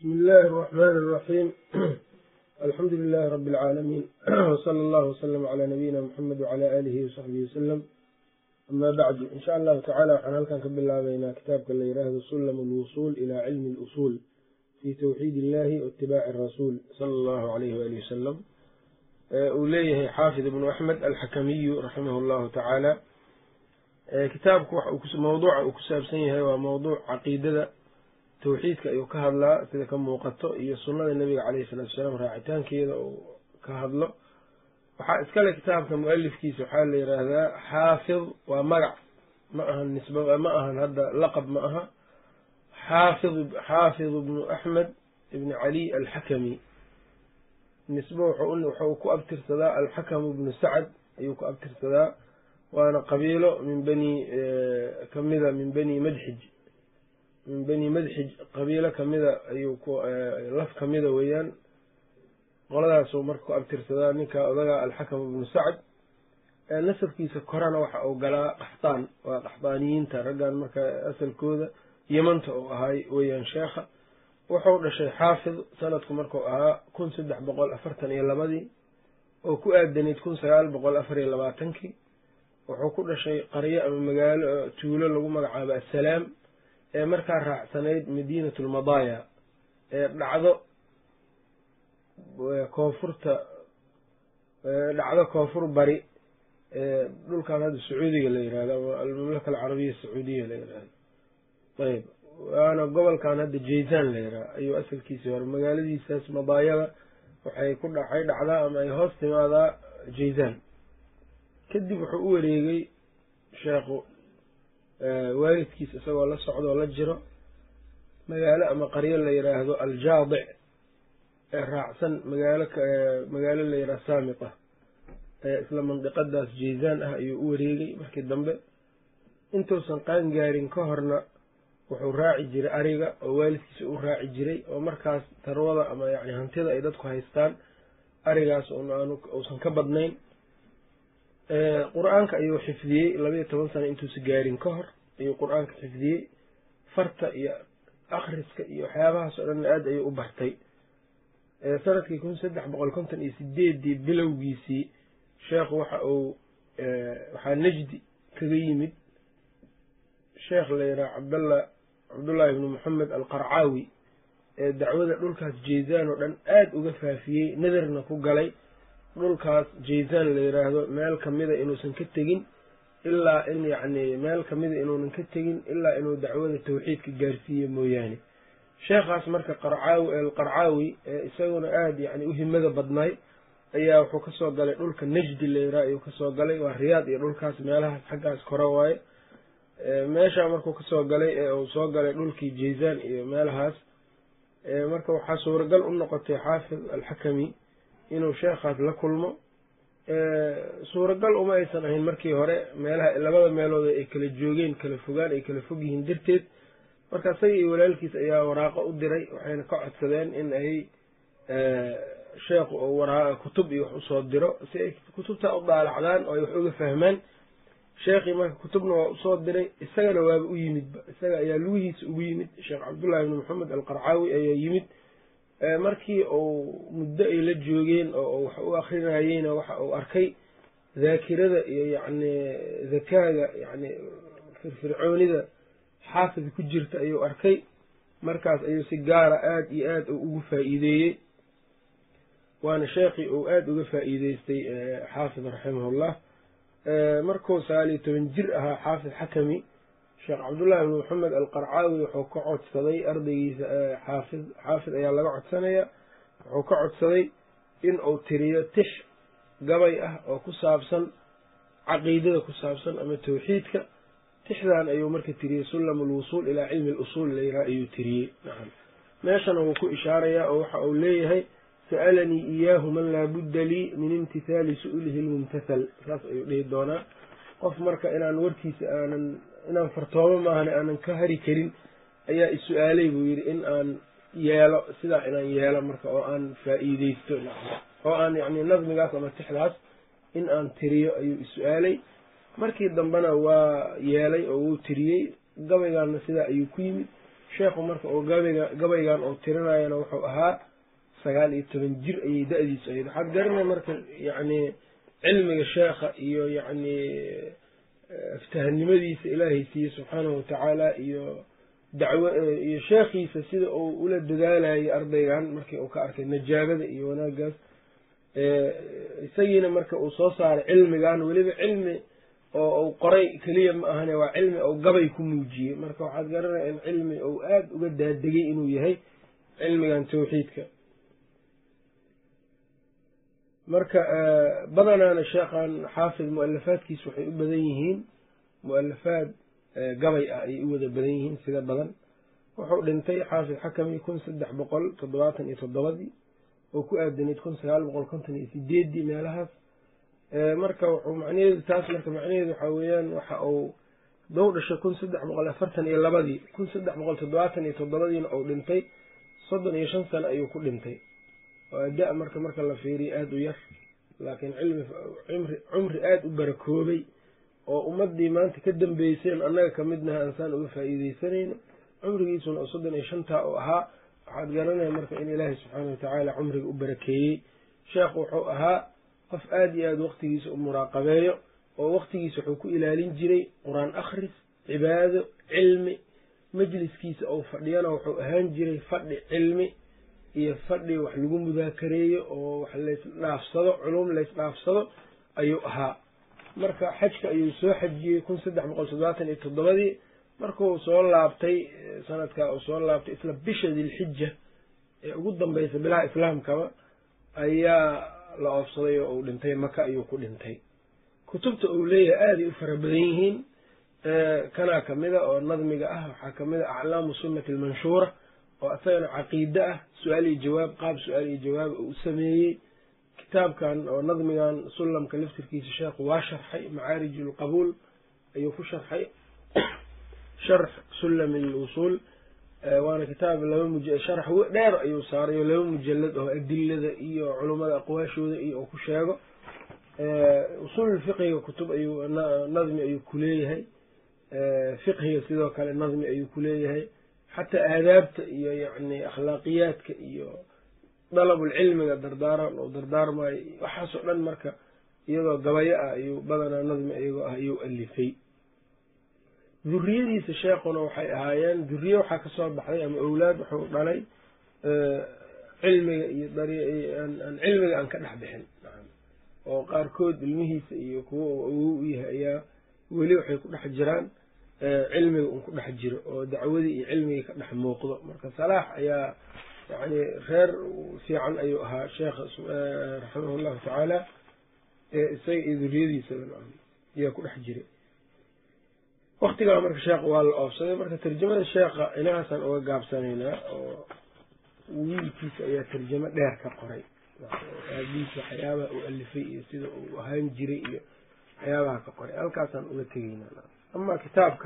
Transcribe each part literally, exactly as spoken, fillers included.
بسم الله الرحمن الرحيم الحمد لله رب العالمين وصلى الله وسلم على نبينا محمد وعلى آله وصحبه وسلم أما بعد إن شاء الله تعالى waxaan halkan ka bilaabaynaa kitaabka la yiraahdo sulam الوصول إلى علم الأصول في توحيد الله واتباع الرسول صلى الله عليه وآله وسلم uu leeyahay xaafid ibnu axmed alxakamiyu raximah llahu tacaala kitaabku mawduuca uu ku saabsan yahay waa mawduuc caqiidada tawxiidka ayuu ka hadlaa sida ka muuqato iyo sunnada nebiga caleyhi salatu wasalaam raacitaankeeda uu ka hadlo waxaa iskale kitaabka mualifkiisa waxaa la yiraahdaa xaafid waa magac ma ahan nisba ma ahan hadda laqab ma aha xaafid xaafid ibnu axmed ibni cali alxakami nisbo wuxuu ku abtirsadaa alxakam ibnu sacd ayuu ku abtirsadaa waana qabiilo min bani kamida min bani madxij min bani madxij qabiilo kamida ayuu ku laf kamida weeyaan qoladaasuu marka ku abtirsadaa ninka odaga alxakam ibnu sacd nasabkiisa korana waxa uu galaa qaxtaan waa qaxtaaniyiinta raggan marka asalkooda yamanta uu ahaay weeyaan sheekha wuxuu dhashay xaafid sanadku markuu ahaa kun saddex boqol afartan iyo labadii oo ku aadanayd kun sagaal boqol afar iyo labaatankii wuxuu ku dhashay qaryo ama magaalo tuulo lagu magacaabo assalaam ee markaa raacsanayd madiinat lmadaaya ee dhacdo koonfurta dhacdo koonfur bari ee dhulkan hadda sacuudiga la yirahdo ama almamlaka alcarabiya sacuudiya la yirahdo ayb waana gobolkan hadda jayzan la yiraha ayuu asalkiisi hore magaaladiisaas madaayada waxay ku dhaxay dhacdaa ama ay hoos timaadaa jayzan kadib wuxuu u wareegay sheekhu waalidkiis isagoo la socdo oo la jiro magaalo ama qaryo la yiraahdo aljaadic ee raacsan magaalo magaalo la yiraha saamita ee isla mandiqadaas jayzan ah ayuu u wareegay markii dambe intuusan qaan gaarin ka horna wuxuu raaci jiray ariga oo waalidkiisa u raaci jiray oo markaas tarwada ama yani hantida ay dadku haystaan arigaas uusan ka badnayn qur-aanka ayuu xifdiyey labaiyo toban sano intuusa gaarin ka hor ayuu qur-aanka xifdiyey farta iyo akhriska iyo waxyaabahaas oo dhan aad ayuu u bartay sanadkii kun saddex boqol konton iyo sideedii bilowgiisii sheekhu waxa uu waxaa najdi kaga yimid sheekh la yiraha cabdalla cabdullaahi ibnu moxamed alqarcaawi ee dacwada dhulkaas jayzan oo dhan aada uga faafiyey nadarna ku galay dhulkaas jayzan la yiraahdo meel kamida inuusan ka tegin ilaa in yacni meel kamida inuunan ka tegin ilaa inuu dacwada tawxiidka gaarsiiye mooyaane sheekhaas marka qarcaawi alqarcaawi ee isaguna aada yani u himada badnaay ayaa wuxuu kasoo galay dhulka najdi la yiraha ayuu kasoo galay waa riyaad iyo dhulkaas meelahaas xaggaas kora waaye meesha markuu kasoo galay ee uu soo galay dhulkii jayzan iyo meelahaas marka waxaa suuragal u noqotay xaafid alxakami inuu sheekhaas la kulmo suuragal uma aysan ahayn markii hore meelaha labada meelood ay kala joogeen kala fogaan ay kala fog yihiin darteed marka isaga iyo walaalkiis ayaa waraaqo u diray waxayna ka codsadeen in ay sheekhu oo waraa kutub iyo wax usoo diro si ay kutubta u daalacdaan oo ay wax uga fahmaan sheekhii marka kutubna waa usoo diray isagana waaba u yimidba isaga ayaa lugihiisa ugu yimid sheekh cabdullaahi ibnu moxamed alqarcaawi ayaa yimid markii uu muddo ay la joogeen oo wax u akrinayeyna waxa uu arkay daakirada iyo yacni dakaaga yacni firfircoonida xaafid ku jirta ayuu arkay markaas ayuu si gaara aada iyo aad ugu faa'iideeyey waana sheekhii uu aada uga faa'iideystay xaafid raximahullah markuu sagaal iyo toban jir ahaa xaafid xakami sheekh cabdullaahi ibnu moxamed alqarcaawi wuxuu ka codsaday ardaygiisa xaafid xaafid ayaa laga codsanaya wuxuu ka codsaday in uu tiriyo tix gabay ah oo ku saabsan caqiidada ku saabsan ama tawxiidka tixdan ayuu marka tiriyey sulam alwusuul ilaa cilmi alusuul layiraha ayuu tiriyey nacam meeshana wuu ku ishaarayaa oo waxa uu leeyahay sa'alanii iyaahu man laa budda lii min imtithaali su'lihi lmumtathal saas ayuu dhihi doonaa qof marka inaan warkiisa aanan inaan fartoomo maahane aanan ka hari karin ayaa is-su-aalay buu yidhi in aan yeelo sidaa inaan yeelo marka oo aan faa'iideysto oo aan yacni nadmigaas ama tixdaas in aan tiriyo ayuu is-su-aalay markii dambena waa yeelay oo wuu tiriyey gabaygaana sidaa ayuu ku yimid sheekhu marka oo gabayga gabaygan oo tirinayana wuxuu ahaa sagaal iyo toban jir ayay da-diisu ahayd. waxaad garanay marka yacni cilmiga sheekha iyo yacni aftahanimadiisa ilaahay siiye subxaanahu watacaala iyo dacwo iyo sheekhiisa sida uu ula dadaalayay ardaygan markii uu ka arkay najaabada iyo wanaagaas isagiina marka uu soo saaray cilmigan weliba cilmi oo uu qoray keliya ma ahane waa cilmi ou gabay ku muujiyey. marka waxaad garanaya in cilmi ou aada uga daadegay inuu yahay cilmigan tawxiidka. marka badanaana sheekhan xaafid mu-alafaadkiisa waxay u badan yihiin mu-alafaad gabay ah ayay u wada badan yihiin sida badan. wuxuu dhintay xaafid xakami kun saddex boqol toddobaatan iyo toddobadii oo ku aadanayd kun sagaal boqol konton iyo sideeddii meelahaas. marka wuxuu macnaheedu taas marka macnaheedu waxaa weeyaan waxa uu dou dhashay kun saddex boqol afartan iyo labadii kun saddex boqol toddobaatan iyo toddobadiina uu dhintay soddon iyo shan sano ayuu ku dhintay. waa da- marka marka la fiiriyo aada u yar laakiin cilmi cumri cumri aada u barakoobay oo ummadii maanta ka dambeyseen annaga kamidnaha ansaan uga faa'iideysanayno cumrigiisuna oo soddon iyo shantaa oo ahaa. waxaad garanaya marka in ilaahay subxaana watacaala cumriga u barakeeyey. sheekhu wuxuu ahaa qof aada iyo aada waqtigiisa u muraaqabeeyo oo waqtigiisa wuxuu ku ilaalin jiray qur-aan akhris, cibaado, cilmi. majliskiisa ou fadhiyana wuxuu ahaan jiray fadhi cilmi iyo fadhi wax lagu mudaakareeyo oo wax laysdhaafsado culum laysdhaafsado ayuu ahaa. marka xajka ayuu soo xajiyey kun saddex boqol toddobaatan iyo toddobadii markuu soo laabtay sanadkaa uu soo laabtay isla bisha dilxija ee ugu dambaysa bilaha islaamkaba ayaa la oofsaday oo uu dhintay maka ayuu ku dhintay. kutubta uu leeyahay aaday u fara badan yihiin. kanaa kamida oo nadmiga ah waxaa kamida aclaamu sunnati almanshuura oo isagana caqiide ah su-aal iyo jawaab qaab su-aal iyo jawaab uu sameeyey. kitaabkan oo nadmigan sullamka laftirkiisa sheekhu waa sharxay macaarij ulqabuul ayuu ku sharxay sharx sullam alwusuul waana kitaab laba muj sharax dheer ayuu saaray oo laba mujalad oo adilada iyo culummada aqwaashooda iyo uu ku sheego. usuul fiqiga kutub ayuu nadmi ayuu kuleeyahay, fiqhiga sidoo kale nadmi ayuu kuleeyahay, xataa aadaabta iyo yacni akhlaaqiyaadka iyo dalabulcilmiga dardaaran oo dardaarmayo waxaasoo dhan marka iyadoo gabayo ah ayuu badanaa nadmi iyagoo ah ayuu alifay. duriyadiisa sheekhuna waxay ahaayeen duriye waxaa kasoo baxday ama owlaad wuxuu dhalay cilmiga iyo aan cilmiga aan ka dhex bixin oo qaarkood ilmihiisa iyo kuwa uu awow u yahay ayaa weli waxay ku dhex jiraan cilmiga un ku dhex jiro oo dacwadii iyo cilmigii ka dhex muuqdo. marka salaax ayaa yani reer fiican ayuu ahaa sheekha raximah llahu tacaala isaga iyo duriyadiisa ayaa ku dhex jiray. waktigaa marka sheekha waa la oofsaday. marka tarjamada sheekha inahaasaan uga gaabsanaynaa oo wiilkiisa ayaa tarjamo dheer ka qoray aabihiisa waxyaabaha uu alifay iyo sida uu ahaan jiray iyo waxyaabaha ka qoray halkaasaan uga tegeynaa. ama kitaabka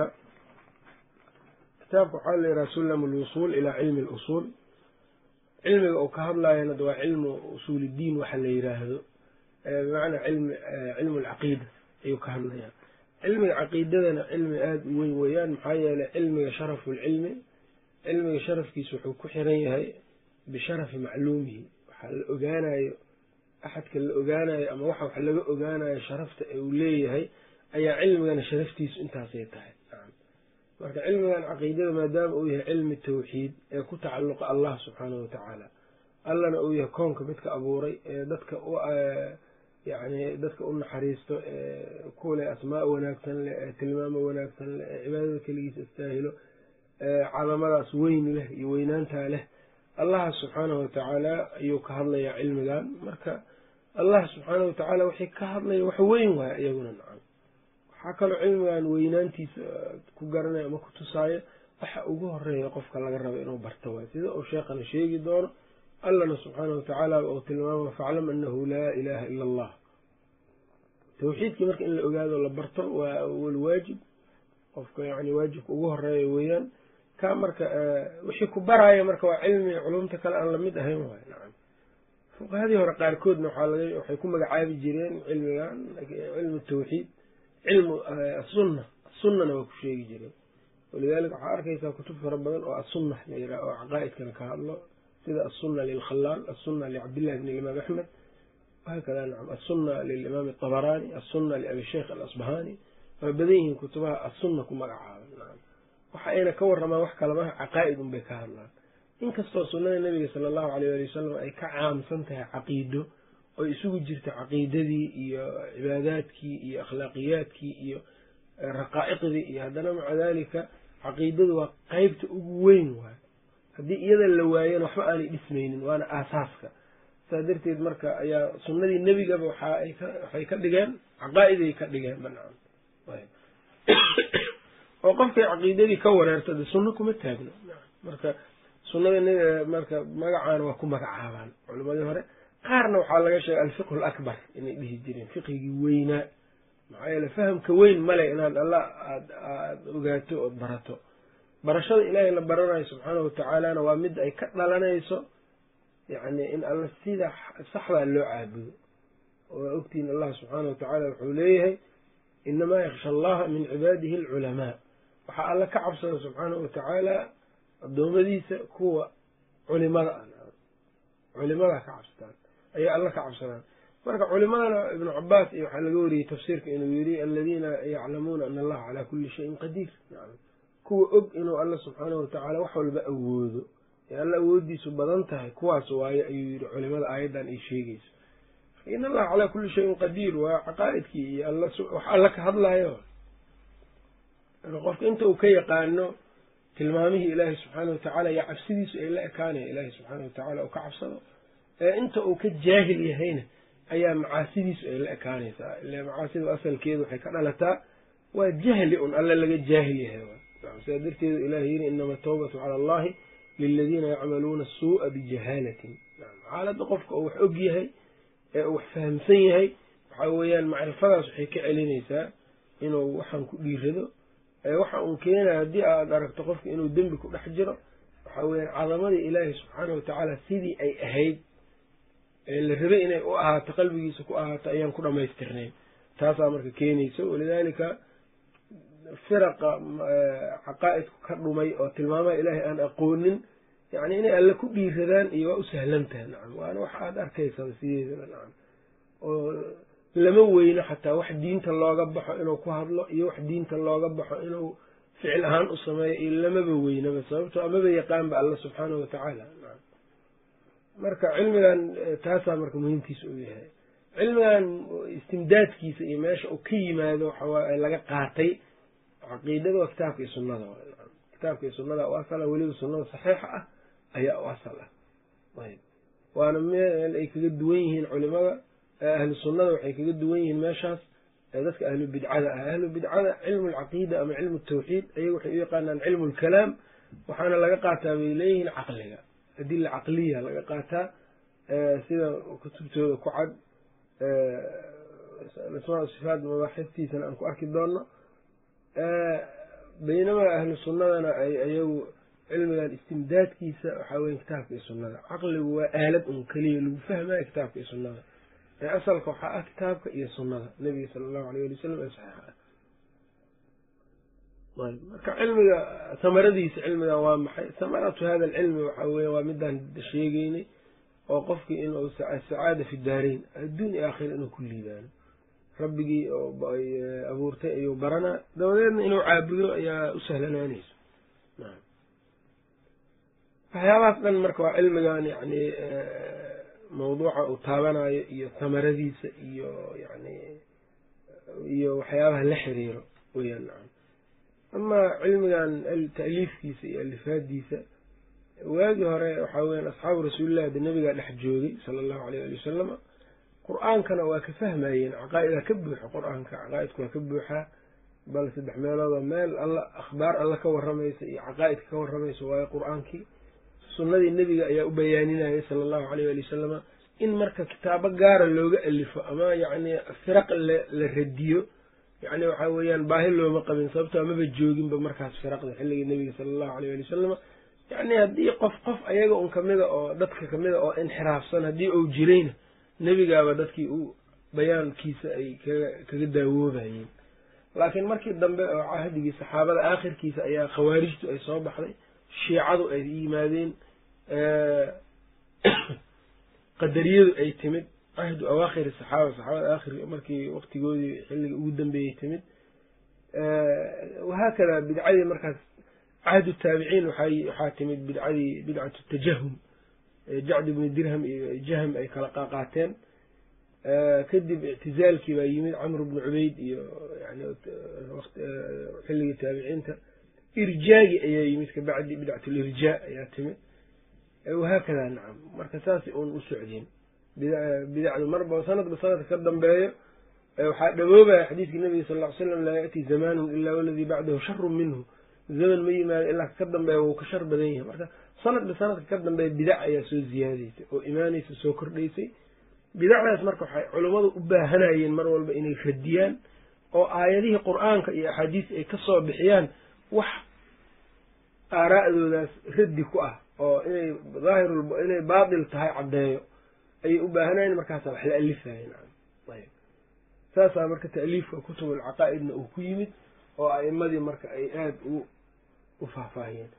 kitaabka waxaa la yidhaha sullam alwusuul ilaa cilmi alusuul. cilmiga uu ka hadlaayana waa cilmu usuuliddiin waxa la yidhaahdo bimacnaa cilmi cilmu alcaqiida ayuu ka hadlayaa. cilmiga caqiidadana cilmi aada u weyn weeyaan maxaa yeelay cilmiga sharafulcilmi cilmiga sharafkiisa wuxuu ku xiran yahay bisharafi macluumihi. waxaa la ogaanayo axadka la ogaanayo ama waxa wax laga ogaanayo sharafta ee uu leeyahay ayaa cilmigana sharaftiisu intaasay tahay. marka cilmigan caqiidada maadaama uu yahay cilmi tawxiid ee ku tacalluqa allah subxaanahu watacaala, allana uu yahay koonka midka abuuray ee dadka u yani dadka u naxariisto ee kule asmaa wanaagsan leh ee tilmaamo wanaagsan leh ee cibaadada keligiisa istaahilo ee cadamadaas weyn leh iyo weynaantaa leh allah subxaanahu watacaala ayuu ka hadlayaa cilmigan. marka allah subxaanahu watacaala wixii ka hadlaya wax weyn waaya iyaguna nacam. waxaa kaloo cilmigan weynaantiisa ku garanaya ama ku tusaayo waxa ugu horeeya qofka laga rabo inuu barto waay sida uu sheekhana sheegi doono. allana subxaanahu watacaala uu tilmaamo faclam anahu laa ilaaha ila allah. tawxiidkii marka in la ogaado la barto waa awal waajib qofka yani waajibka ugu horeeya weeyaan. ka marka wixii ku baraya marka waa cilmi culumta kale aan lamid ahayn waay nacam. fuqahadii hore qaarkoodna waxaa laga waxay ku magacaabi jireen cilmigan cilmu tawxiid cilmu asunna sunnana waa ku sheegi jireen walidaalika waxaa arkaysaa kutub fara badan oo assunna la yidhaha oo caqaa'idkana ka hadlo sida assunna lilkhalaal assunna licabdillahi bn imaam axmed wahaakada nacam assunna lilimaam atabaraani assunna liabi sheikh alasbahani waa badan yihiin kutubaha assunna ku magacaaban nacam waxa ayna ka waramaan wax kalamaha caqaa'id unbay ka hadlaan inkastoo sunnada nebiga sala allahu alayh ali wasalam ay ka caamsan tahay caqiido oo isugu jirta caqiidadii iyo cibaadaadkii iyo akhlaaqiyaadkii iyo raqaa'iqdii iyo haddana maca daalika caqiidadu waa qeybta ugu weyn waay haddii iyada la waayana waxba aanay dhismaynin waana aasaaska saa darteed marka ayaa sunnadii nebigaba waxa ay ka waxay ka dhigeen caqaa'iday ka dhigeen banaan oo qofkay caqiidadii ka wareerta de sunno kuma taagno marka sunnada marka magacaana waa ku magacaabaan culimadii hore qaarna waxaa laga sheegay alfiqhu alakbar inay dhihi jireen fiqhigii weynaa maxaa yeele fahamka weyn male inaad alla aad aada ogaato ood barato barashada ilaahay la baranayo subxaanahu watacaalana waa mid ay ka dhalanayso yacni in alla sida saxdaa loo caabudo oo ogtihiin allah subxaanahu watacaala wuxuu leeyahay inamaa yaksha allaha min cibaadihi alculamaa waxaa alla ka cabsada subxaanahu watacaala addoommadiisa kuwa culimada ah culimadaa ka cabsataan ayaa alla ka cabsadaan marka culimadana ibnu cabaas iyo waxaa laga wariyey tafsiirka inuu yidhi aladiina yaclamuuna ana allaha calaa kulli shayin qadiir kuwa og inuu alla subxaanahu watacaala wax walba awoodo ee alla awooddiisu badan tahay kuwaas waaye ayuu yidhi culimada aayaddan ay sheegayso in allaha calaa kulli shayin qadiir waa caqaa'idkii iyo alla wax alla ka hadlaayo qofka inta uu ka yaqaano tilmaamihii ilaahay subxaana watacaala iyo cabsidiisu ay la ekaanaya ilaahay subxaana watacaala uu ka cabsado ee inta uu ka jaahil yahayna ayaa macaasidiisu ay la ekaanaysaa ila macaasidu asalkeedu waxay ka dhalataa waa jahli un alle laga jaahil yahay sidaa darteedu ilahay yiri inama atawbatu cala allahi liladiina yacmaluuna asuu'a bijahaalatin xaaladda qofka oo wax og yahay ee uu wax fahamsan yahay waxaa weeyaan macrifadaas waxay ka celinaysaa inuu waxaan ku dhiirado waxa uun keenaya haddii aad aragto qofka inuu dembi ku dhex jiro waxaa weyaan cadamadii ilaahay subxaana watacaala sidii ay ahayd ee la rabay inay u ahaato qalbigiisa ku ahaato ayaan ku dhamaystirnayn taasaa marka keenaysa walidaalika firaqa caqaa'idku ka dhumay oo tilmaamaha ilaahay aan aqoonin yacni inay alle ku dhiiradaan iyo waa u sahlantaha nacam waana wax aada arkaysaba sideedaba nacam oo lama weyno xataa wax diinta looga baxo inuu ku hadlo iyo wax diinta looga baxo inuu ficil ahaan u sameeyo iyo lamaba weynaba sababtoo amaba yaqaanba alla subxaanahu watacaala marka cilmigan taasaa marka muhiimkiisa uu yahay cilmigan istimdaadkiisa iyo meesha uu ka yimaado waxawaaye laga qaatay caqiidada waa kitaabka iyo sunnada kitaabka iyo sunnada u asala weliba sunnada saxiixa ah ayaa u asal ah ayb waana meel ay kaga duwan yihiin culimada ahlu sunnada waxay kaga duwan yihiin meeshaas dadka ahlu bidcada ah ahlu bidcada cilmu alcaqiida ama cilmu tawxiid ayaga waxay u yaqaanaan cilmu lkalaam waxaana laga qaataa bay leeyihiin caqliga adila caqliya laga qaataa sida kutubtooda ku cad asmaa sifaat mabaaxiftiisana aan ku arki doono baynamaa ahlu sunnadana ay ayagu cilmigan istimdaadkiisa waxaa weya kitaabka iyo sunnada caqligu waa aalad un keliya lagu fahmaya kitaabka iyo sunnada ee asalka waxaa ah kitaabka iyo sunnada nabiga sala allahu alayh ali wasalam ee saxiixa ah ayb marka cilmiga samaradiisa cilmigan waa maxay samaratu hada alcilmi waxaa weya waa midaan sheegeynay oo qofkii inuu sacaada fi daarayn adduun iyo aakhira inuu ku liibaano rabbigii oo abuurtay ayuu baranaa dabadeedna inuu caabudo ayaa u sahlanaanaysa waxyaabahaas dhan marka waa cilmigan yani mawduuca uu taabanayo iyo samaradiisa iyo yani iyo waxyaabaha la xiriiro weyaan nacam amaa cilmigan ta'liifkiisa iyo alifaadiisa waagii hore waxaa weyan asxaabu rasuulillahi de nabigaa dhex joogay sala allahu alayh ali wasalama qur-aankana waa ka fahmayeen caqaa'idaa ka buuxa qur-aanka caqaa'idka waa ka buuxaa bal saddex meeloodoo meel alla akhbaar alla ka warramaysa iyo caqaa'idka ka warramaysa waayo qur-aankii sunnadii nebiga ayaa u bayaaninayay sala allahu alayh ali wasalama in marka kitaabo gaara looga alifo ama yacni firaq la radiyo yacni waxaa weeyaan baahi looma qabin sababto amaba jooginba markaas firaqda xilligii nebiga sala allahu alayh ali wasalama yacni haddii qof qof ayaga un kamida oo dadka kamida oo inxiraafsan haddii uu jirayna nebigaaba dadkii u bayaankiisa ay kaga kaga daawoobayeen laakiin markii dambe oo cahdigii saxaabada aakhirkiisa ayaa khawaarijtu ay soo baxday, shiicadu ay yimaadeen, qadariyadu ay timid, cahdu awaakhiri saxaaba saxaabada aakhir markii waqtigoodii xilliga ugu dambeeyey timid. wahaakada bidcadii markaas cahdu taabiciin waxaa timid bidcadii bidcatu tajahum, jacd ibni dirham iyo jahm ay kala qaqaateen. kadib ictizaalkii baa yimid, camr bnu cubayd iyo yani xilligii taabiciinta. irjaagi ayaa yimid kabacdi, bidcat lirjaa ayaa timid. wahaakada nacam, marka saasay uun u socdeen bidacdu, marba sanadba sanadka ka dambeeyo waxaa dhawoobaya xadiiskii nabiga sal ll ly slam, laa ya'tii zamaanun ilaa waladii bacdahu sharun minhu, zaman ma yimaado ilaa ka dambeeya wuu ka shar badan yahay. marka sanadba sanadka ka dambeeya bidac ayaa soo ziyaadaysay oo imaanaysa, soo kordhaysay. bidacdaas marka waxay culummadu u baahanayeen mar walba inay radiyaan oo aayadihii qur'aanka iyo axaadiis ay ka soo bixiyaan wax aaraa'doodaas raddi ku ah oo inay daahirul inay baatil tahay caddeeyo ayay u baahanayen, markaasa wax la alifayen. ayb saasaa marka ta'liifka kutubul caqaa'idna uu ku yimid oo a'immadii marka ay aada u u faahfaahiyeen.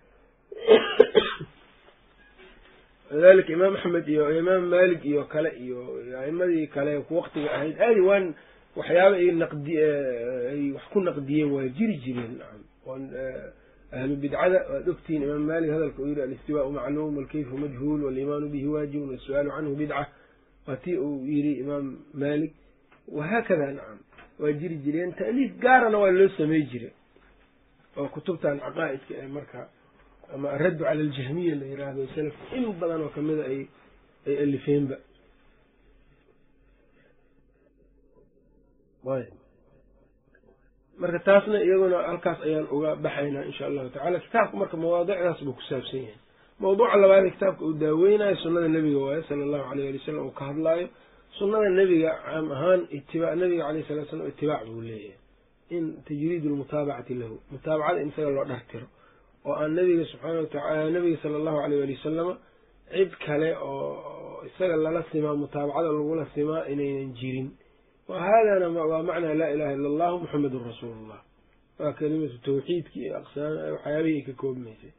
lidalika imaam axmed iyo imaam maalik iyo kale iyo a'immadii kale waqtiga ahayd aadi waan waxyaaba ay naqdi ay wax ku naqdiyeen waa jiri jireen. ahlu bidcada waad ogtihiin imaam maalik hadalka uu yihi alistiwaau macluum walkayfu majhuul walimaanu bihi waajibun wasu'aalu canhu bidca, waa tii uu yiri imaam maalik. wahaakada nacam waa jiri jireen. ta'liif gaarana waa loo samey jiray oo kutubtan caqaa'idka ee marka ama araddu cala aljahmiya la yiraahdo salafka in badan oo kamida ay ay alifeenba. marka taasna iyaduna halkaas ayaan uga baxaynaa insha allahu tacala. kitaabka marka mawaadicdaas buu ku saabsan yahay. mawduuca labaad kitaabka uu daaweynayo sunnada nebiga waaye sala allahu alayh ali wasalam uu ka hadlaayo. sunnada nebiga caam ahaan itibaa nabiga alayh salatu slam itibaac buu leeyahay, in tajriidu lmutaabacati lahu, mutaabacada in isaga loo dhartiro oo aan nabiga subxaana watacala nabiga sala allahu alayh ali wasalama cid kale oo isaga lala simaa mutaabacada lagula simaa inaynan jirin. wa haadana waa macnaa laa ilaha illa allahu muxamedun rasuulullah, waa kelimatu tawxiidki iyo aqsaam waxyaabihii ay ka koobmaysay.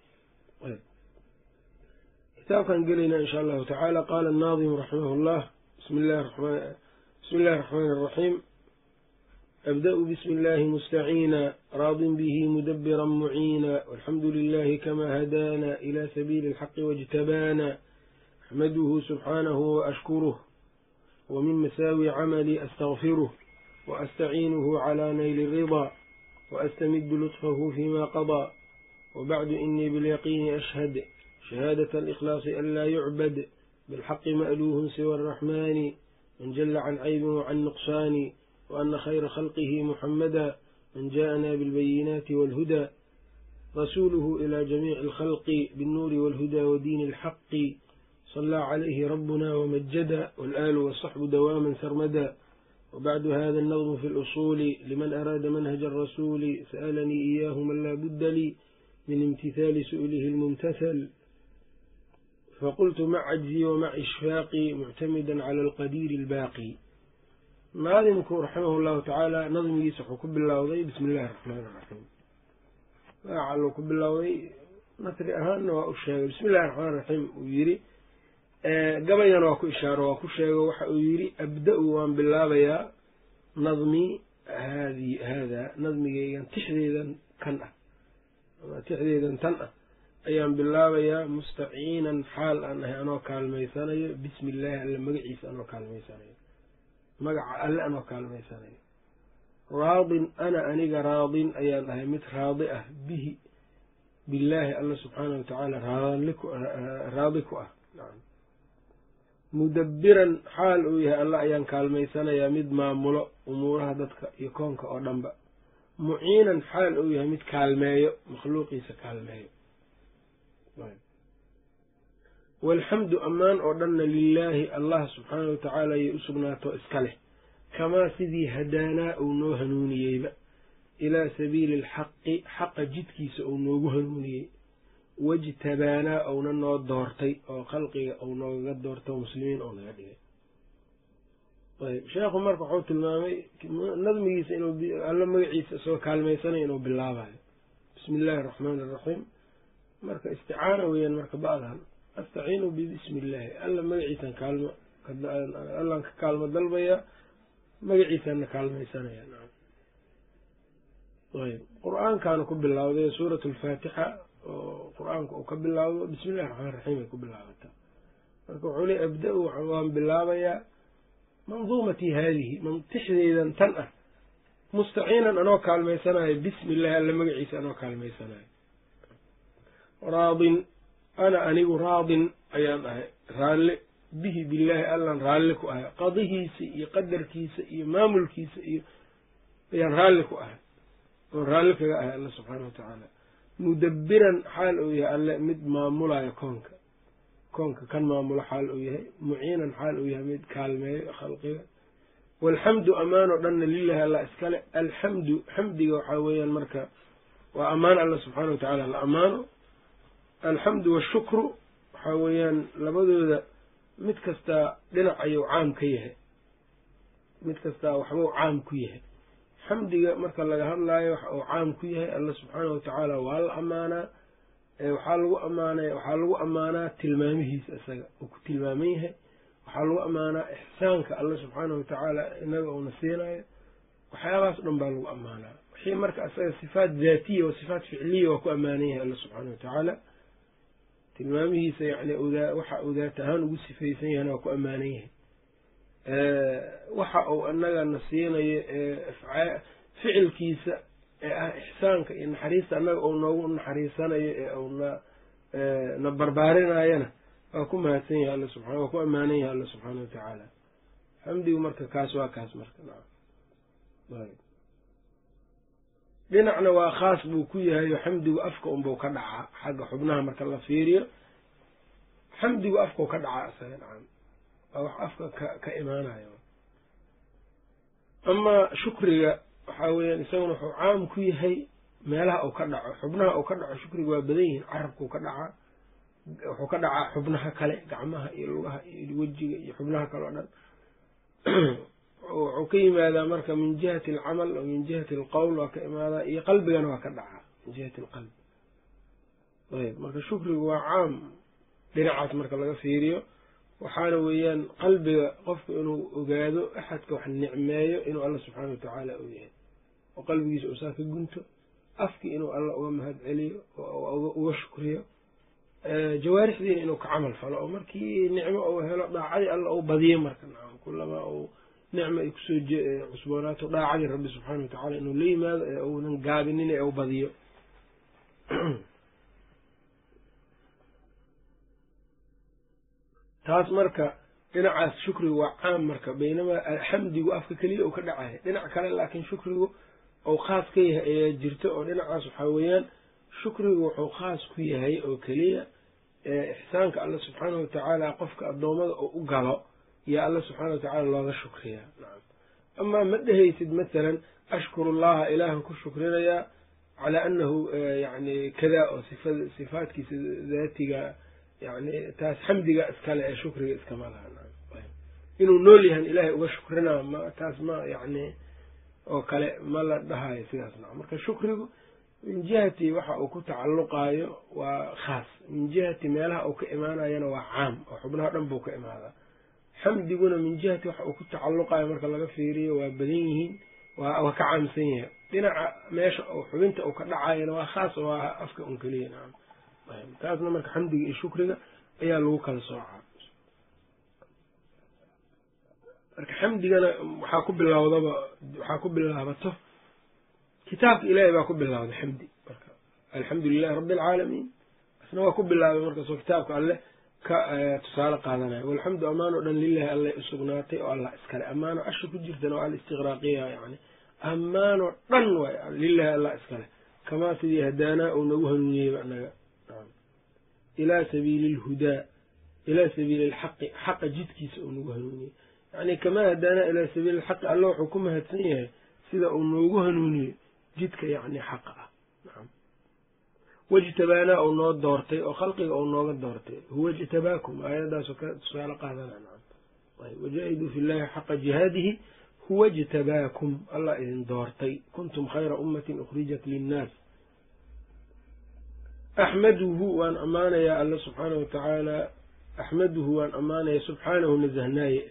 kitaabkaan gelaynaa insha allahu tacaala. qaala annaadimu raximah llah bismi llahi raxmaan bismi illahi raxmaani raxiim. abda'u bismi illahi mustaciina raadin bihi mudabiran muciina walxamdu lilahi kama hadaana ila sabiili alxaqi wajtabaana axmaduhu subxaanahu waashkuruh ومن مساوي عملي أستغفره وأستعينه على نيل الرضا وأستمد لطفه فيما قضى. وبعد إني باليقين أشهد شهادة الإخلاص أن لا يعبد بالحق مألوه سوى الرحمن من جل عن عيب وعن نقصان، وأن خير خلقه محمدا من جاءنا بالبينات والهدى رسوله إلى جميع الخلق بالنور والهدى ودين الحق صلى عليه ربنا ومجدا والآل والصحب دواما سرمدا. وبعد هذا النظم في الأصول لمن أراد منهج الرسول سألني إياه من لا بد لي من امتثال سؤله الممتثل، فقلت مع عجزي ومع إشفاقي معتمدا على القدير الباقي. معلمك رحمه الله تعالى نظم يسحك بالله وضي بسم الله الرحمن الرحيم. أعلق بالله وضي نتري أهان وأشهد بسم الله الرحمن الرحيم ويري gabaygan waa ku ishaaro waa ku sheego waxa uu yidhi abda-u waan bilaabayaa nadmii haadi haadaa nadmigeygan tixdeedan kan ah ama tixdeedan tan ah ayaan bilaabayaa mustaciinan xaal aan ahay anoo kaalmaysanayo bismi illaahi alle magaciisa anoo kaalmaysanayo magaca alle anoo kaalmaysanayo. raadin ana aniga raadin ayaan ahay mid raadi ah bihi billaahi alle subxaana watacaala raadi ku ah. mudabiran xaal uu yahay alla ayaan kaalmaysanayaa mid maamulo umuuraha dadka iyo koonka oo dhanba. muciinan xaal uu yahay mid kaalmeeyo makhluuqiisa kaalmeeyo. waalxamdu ammaan oo dhanna lilaahi allah subxaana watacaala ayay u sugnaato iska leh, kamaa sidii hadaanaa uu noo hanuuniyeyba ilaa sabiili alxaqi xaqa jidkiisa uu noogu hanuuniyey, wajtabaanaa ouna noo doortay oo khalqiga ou noogaga doorto muslimiin oo naga dhigay. ayb sheekhu marka wuxuu tilmaamay nadmigiisa inuu alla magaciisa isagoo kaalmaysanayo inuu bilaabayo bismi illaahi araxmaani araxiim marka isticaana weeyaan marka ba'dan astaciinu bibismi illaahi alla magaciisan kaalmo allaan ka kaalmo dalbaya magaciisaana kaalmaysanaya ayb qur-aankaana ku bilawday suuratu alfaatixa oo qur-aanka uu ka bilaawdo bismi illahi raxmaan raxiim ay ku bilaabataa marka wuxuu le abda-u waan bilaabayaa manduumatii haadihi mantixdeydan tan ah mustaciinan anoo kaalmaysanayo bismi illahi alla magaciisa anoo kaalmaysanayo raadin ana anigu raadin ayaan ahay raalle bihi billaahi allan raalli ku ahay qadihiisa iyo qadarkiisa iyo maamulkiisa iyo ayaan raalli ku ahay oon raalli kaga ahay alla subxaana wa tacaala mudabbiran xaal uu yahay alle mid maamulayo koonka koonka kan maamulo xaal uu yahay muciinan xaal uu yahay mid kaalmeeyo khalqiga waalxamdu ammaan oo dhanna lilahi alla iskale alxamdu xamdiga waxaa weeyaan marka waa ammaan alla subxaana wa tacaala la ammaano alxamdu washukru waxaa weeyaan labadooda mid kastaa dhinac ayuu caam ka yahay mid kastaa waxbuu caam ku yahay xamdiga marka laga hadlaayo waxa uu caam ku yahay alla subxaana wa tacaala waa la ammaanaa waxaa lagu ammaanay waxaa lagu ammaanaa tilmaamihiisa isaga uu ku tilmaaman yahay waxaa lagu ammaanaa ixsaanka alla subxaana wa tacaala inaga uuna siinayo waxyaabahaas o dhan baa lagu ammaanaa wixii marka isaga sifaat daatiya oo sifaat ficliya waa ku ammaanan yahay alla subxaana wa tacaala tilmaamihiisa yani waxa uu daat ahaan ugu sifaysan yahana waa ku ammaanan yahay waxa uu anagana siinayo ee ficilkiisa ee ah ixsaanka iyo naxariista annaga uu noogu naxariisanayo ee uuna na barbaarinayana waa ku mahadsan yahay alla subaa waa ku ammaanan yahay alla subxaana wa tacaala xamdigu marka kaas waa kaas marka dhinacna waa khaas buu ku yahay oo xamdigu afka unbuu ka dhacaa xagga xubnaha marka la fiiriyo xamdigu afkau ka dhacaa isaga nacam waa wax afka ka ka imaanayo amaa shukriga waxaa weeyaan isaguna wuxuu caam ku yahay meelaha uu ka dhaco xubnaha uu ka dhaco shukriga waa badan yihiin carabkuu ka dhacaa wuxuu ka dhacaa xubnaha kale gacmaha iyo lugaha iyo wejiga iyo xubnaha kale o dhan wuxuu ka yimaadaa marka min jihati alcamal oo min jihati alqowl waa ka imaadaa iyo qalbigana waa ka dhacaa min jihati alqalb ayb marka shukrigu waa caam dhinacaas marka laga fiiriyo waxaana weeyaan qalbiga qofku inuu ogaado axadka wax nicmeeyo inuu alla subxaana watacaala u yahay oo qalbigiisa uusaa ka gunto afkii inuu alla uga mahad celiyo oo uga shukriyo jawaarixdiina inuu ka camal falo oo markii nicmo uu helo dhaacadii alla uu badiyo marka nacam kulamaa uu nicmo ay kusoo cusboonaato dhaacadii rabbi subxaana watacaala inuu la yimaado ee uunan gaabinin ee u badiyo taas marka dhinacaas shukrigu waa caam marka baynamaa alxamdigu afka keliya uu ka dhacahay dhinac kale laakiin shukrigu ou khaas ka yahay ayaa jirto oo dhinacaas waxaa weeyaan shukrigu wuxuu khaas ku yahay oo keliya ixsaanka alla subxaana watacaala qofka addoommada oo u galo yaa alla subxaana watacaala looga shukriyaa nacam amaa ma dhehaysid masalan ashkuru llaha ilaahan ku shukrinayaa calaa annahu yani kadaa oo sifa sifaadkiisa daatiga yani taas xamdiga iskale ee shukriga iskama laha inuu nool yahan ilaahay uga shukrinaa ma taas ma yani oo kale ma la dhahayo sidaas na marka shukrigu min jihati waxa uu ku tacalluqaayo waa khaas min jihati meelaha uu ka imaanayana waa caam oo xubnaha dhan buu ka imaadaa xamdiguna min jihati waxa uu ku tacalluqaayo marka laga fiiriyo waa badan yihiin waa waa ka caamsan yahay dhinaca meesha uu xubinta uu ka dhacayana waa khaas oo waa afka un keliya nacam taasna marka xamdiga iyo shukriga ayaa lagu kala soocaa marka xamdigana waxaa ku bilawdaba waxaa ku bilaabato kitaabka ilaahay baa ku bilawday xamdi marka alxamdu lilahi rabbi alcaalamiin isna waa ku bilaabay markaasoo kitaabka alle ka tusaale qaadanaya walxamdu ammaan oo dhan lilahi allay usugnaatay oo allah iskale ammaano asha ku jirtana waa alistiqraaqiya yani ammaan oo dhan waay lilahi allah iskale kamaa sidii hadaanaa uu nagu hanuuniyeyba anaga ilaa sabiili lhudaa ilaa sabiili alxaqi xaqa jidkiisa uu nagu hanuuniyey yani kamaa hadaanaa ilaa sabiili alxaqi alla wuxuu ku mahadsan yahay sida uu noogu hanuuniyo jidka yani xaqa ah nacam wajtabaanaa uu noo doortay oo khalqiga uu nooga doortay huwa ijtabaakum aayaddaasoo ka tusaale qaadana nacam wajaahiduu fi llahi xaqa jihaadihi huwa ijtabaakum allah idin doortay kuntum khayra ummatin ukhrijat linnaas axmaduhu waan ammaanayaa alla subxaanahu watacaala axmaduhu waan ammaanaya subxaanahu nasahnaaye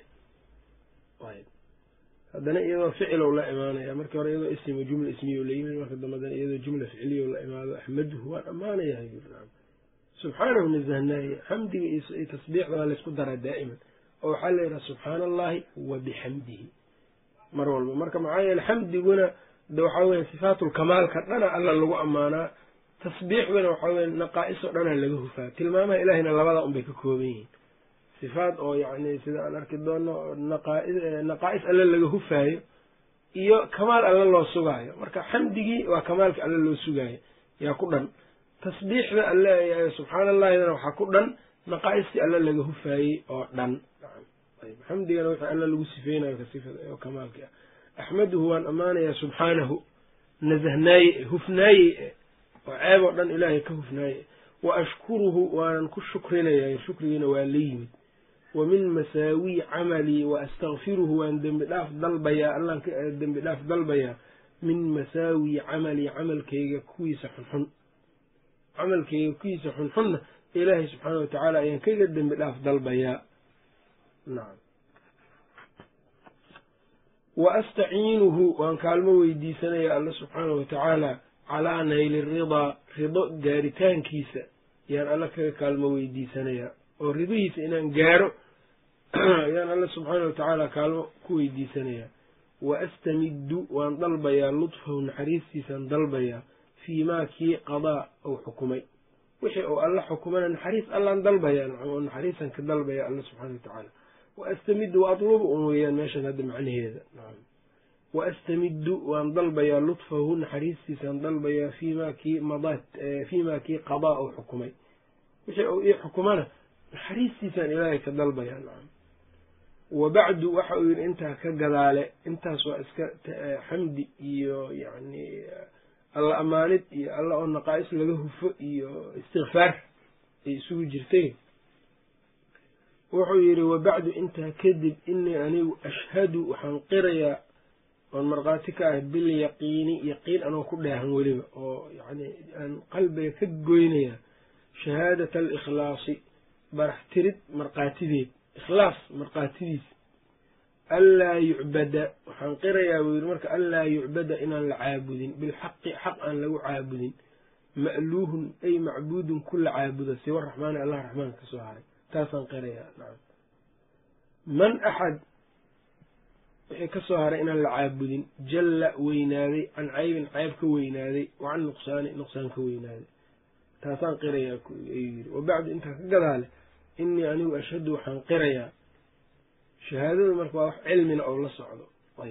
haddana iyadoo ficilow la imaanaya markii hore iyadoo ism jumla ismiyo la yimid marka dambadana iyadoo jumla ficiliyo la imaado axmaduhu waan ammaanaya subxaanahu nasahnaaye xamdiga iyo tasbiixda waa laysku daraa daa'iman oo waxaa la yidhaha subxaana allahi wa bixamdihi mar walba marka maxaa yeele xamdiguna de waxaa weya sifaatulkamaalka dhana alla lagu ammaanaa tasbiixduna waxaa weye naqaa'isoo dhanaa laga hufaa tilmaamaha ilaahayna labada unbay ka kooban yihiin sifaad oo yacni sida aan arki doono naqaa'is alle laga hufaayo iyo kamaal alle loo sugaayo marka xamdigii waa kamaalka alle loo sugaayo yaa ku dhan tasbiixda alle subxaana allahidana waxaa ku dhan naqaa'istii alle laga hufaayey oo dhan xamdigana wixii alle lagu sifeynayo ka sifada oo kamaalki ah axmaduhu waan ammaanayaa subxaanahu nasahnaaye hufnaaye oo ceeb oo dhan ilaahay ka hufnaaye wa ashkuruhu waanan ku shukrinaya shukrigiina waa la yimid wa min masaawii camalii wa astakfiruhu waan dembi dhaaf dalbayaa allaan ka dembi dhaaf dalbayaa min masaawii camalii camalkayga kuwiisa xunxun camalkayga kuwiisa xunxunna ilaahay subxaana watacaala ayaan kaga dembi dhaaf dalbayaa nacam wa astaciinuhu waan kaalmo weydiisanayaa alla subxaana watacaala calaa nayli ridaa rido gaaritaankiisa yaan alla kaga kaalmo weydiisanayaa oo ridihiisa inaan gaaro ayaan alla subxaana watacaala kaalmo ku weydiisanayaa wa astamiddu waan dalbayaa ludfahu naxariistiisaan dalbayaa fii maa kii qadaa ou xukumay wixii uu alla xukumana naxariis allaan dalbayaa oo naxariisan ka dalbaya alla subxaana watacaala wa astamiddu wa atlubu un weeyaan meeshan hadda macnaheeda wa astamiddu waan dalbayaa ludfahu naxariistiisaan dalbayaa fiimaa kii madaat fiimaa kii qadaa ou xukumay wixii uu ii xukumana naxariistiisaan ilaahay ka dalbayaa nacam wa bacdu waxa uu yidhi intaa ka gadaale intaas waa iska xamdi iyo yacni alla ammaanid iyo alla oo naqaa'is laga hufo iyo istikfaar ay isugu jirtay wuxuu yidhi wa bacdu intaa kadib inii anigu ashhadu waxaan qirayaa oon markhaati ka ah bilyaqiini yaqiin anoo ku dheehan weliba oo yacni aan qalbiga ka goynayaa shahaadata alikhlaasi barax tirid markhaatideed ikhlaas markhaatidiisa anlaa yucbada waxaan qirayaa buu yidhi marka anlaa yucbada inaan la caabudin bilxaqi xaq aan lagu caabudin ma'luuhun ay macbuudun ku la caabudo siwa raxmaani allah raxmaanka ka soo haray taasaan qirayaa nacam man axad wixii ka soo haray inaan la caabudin jalla weynaaday can caybin cayb ka weynaaday wa can nuqsaani nuqsaan ka weynaaday taasaan qirayaa ayuu yidhi wa bacdu intaa ka gadaale inii anigu ashhadu waxaan qirayaa shahaadadu marka waa wax cilmina oo la socdo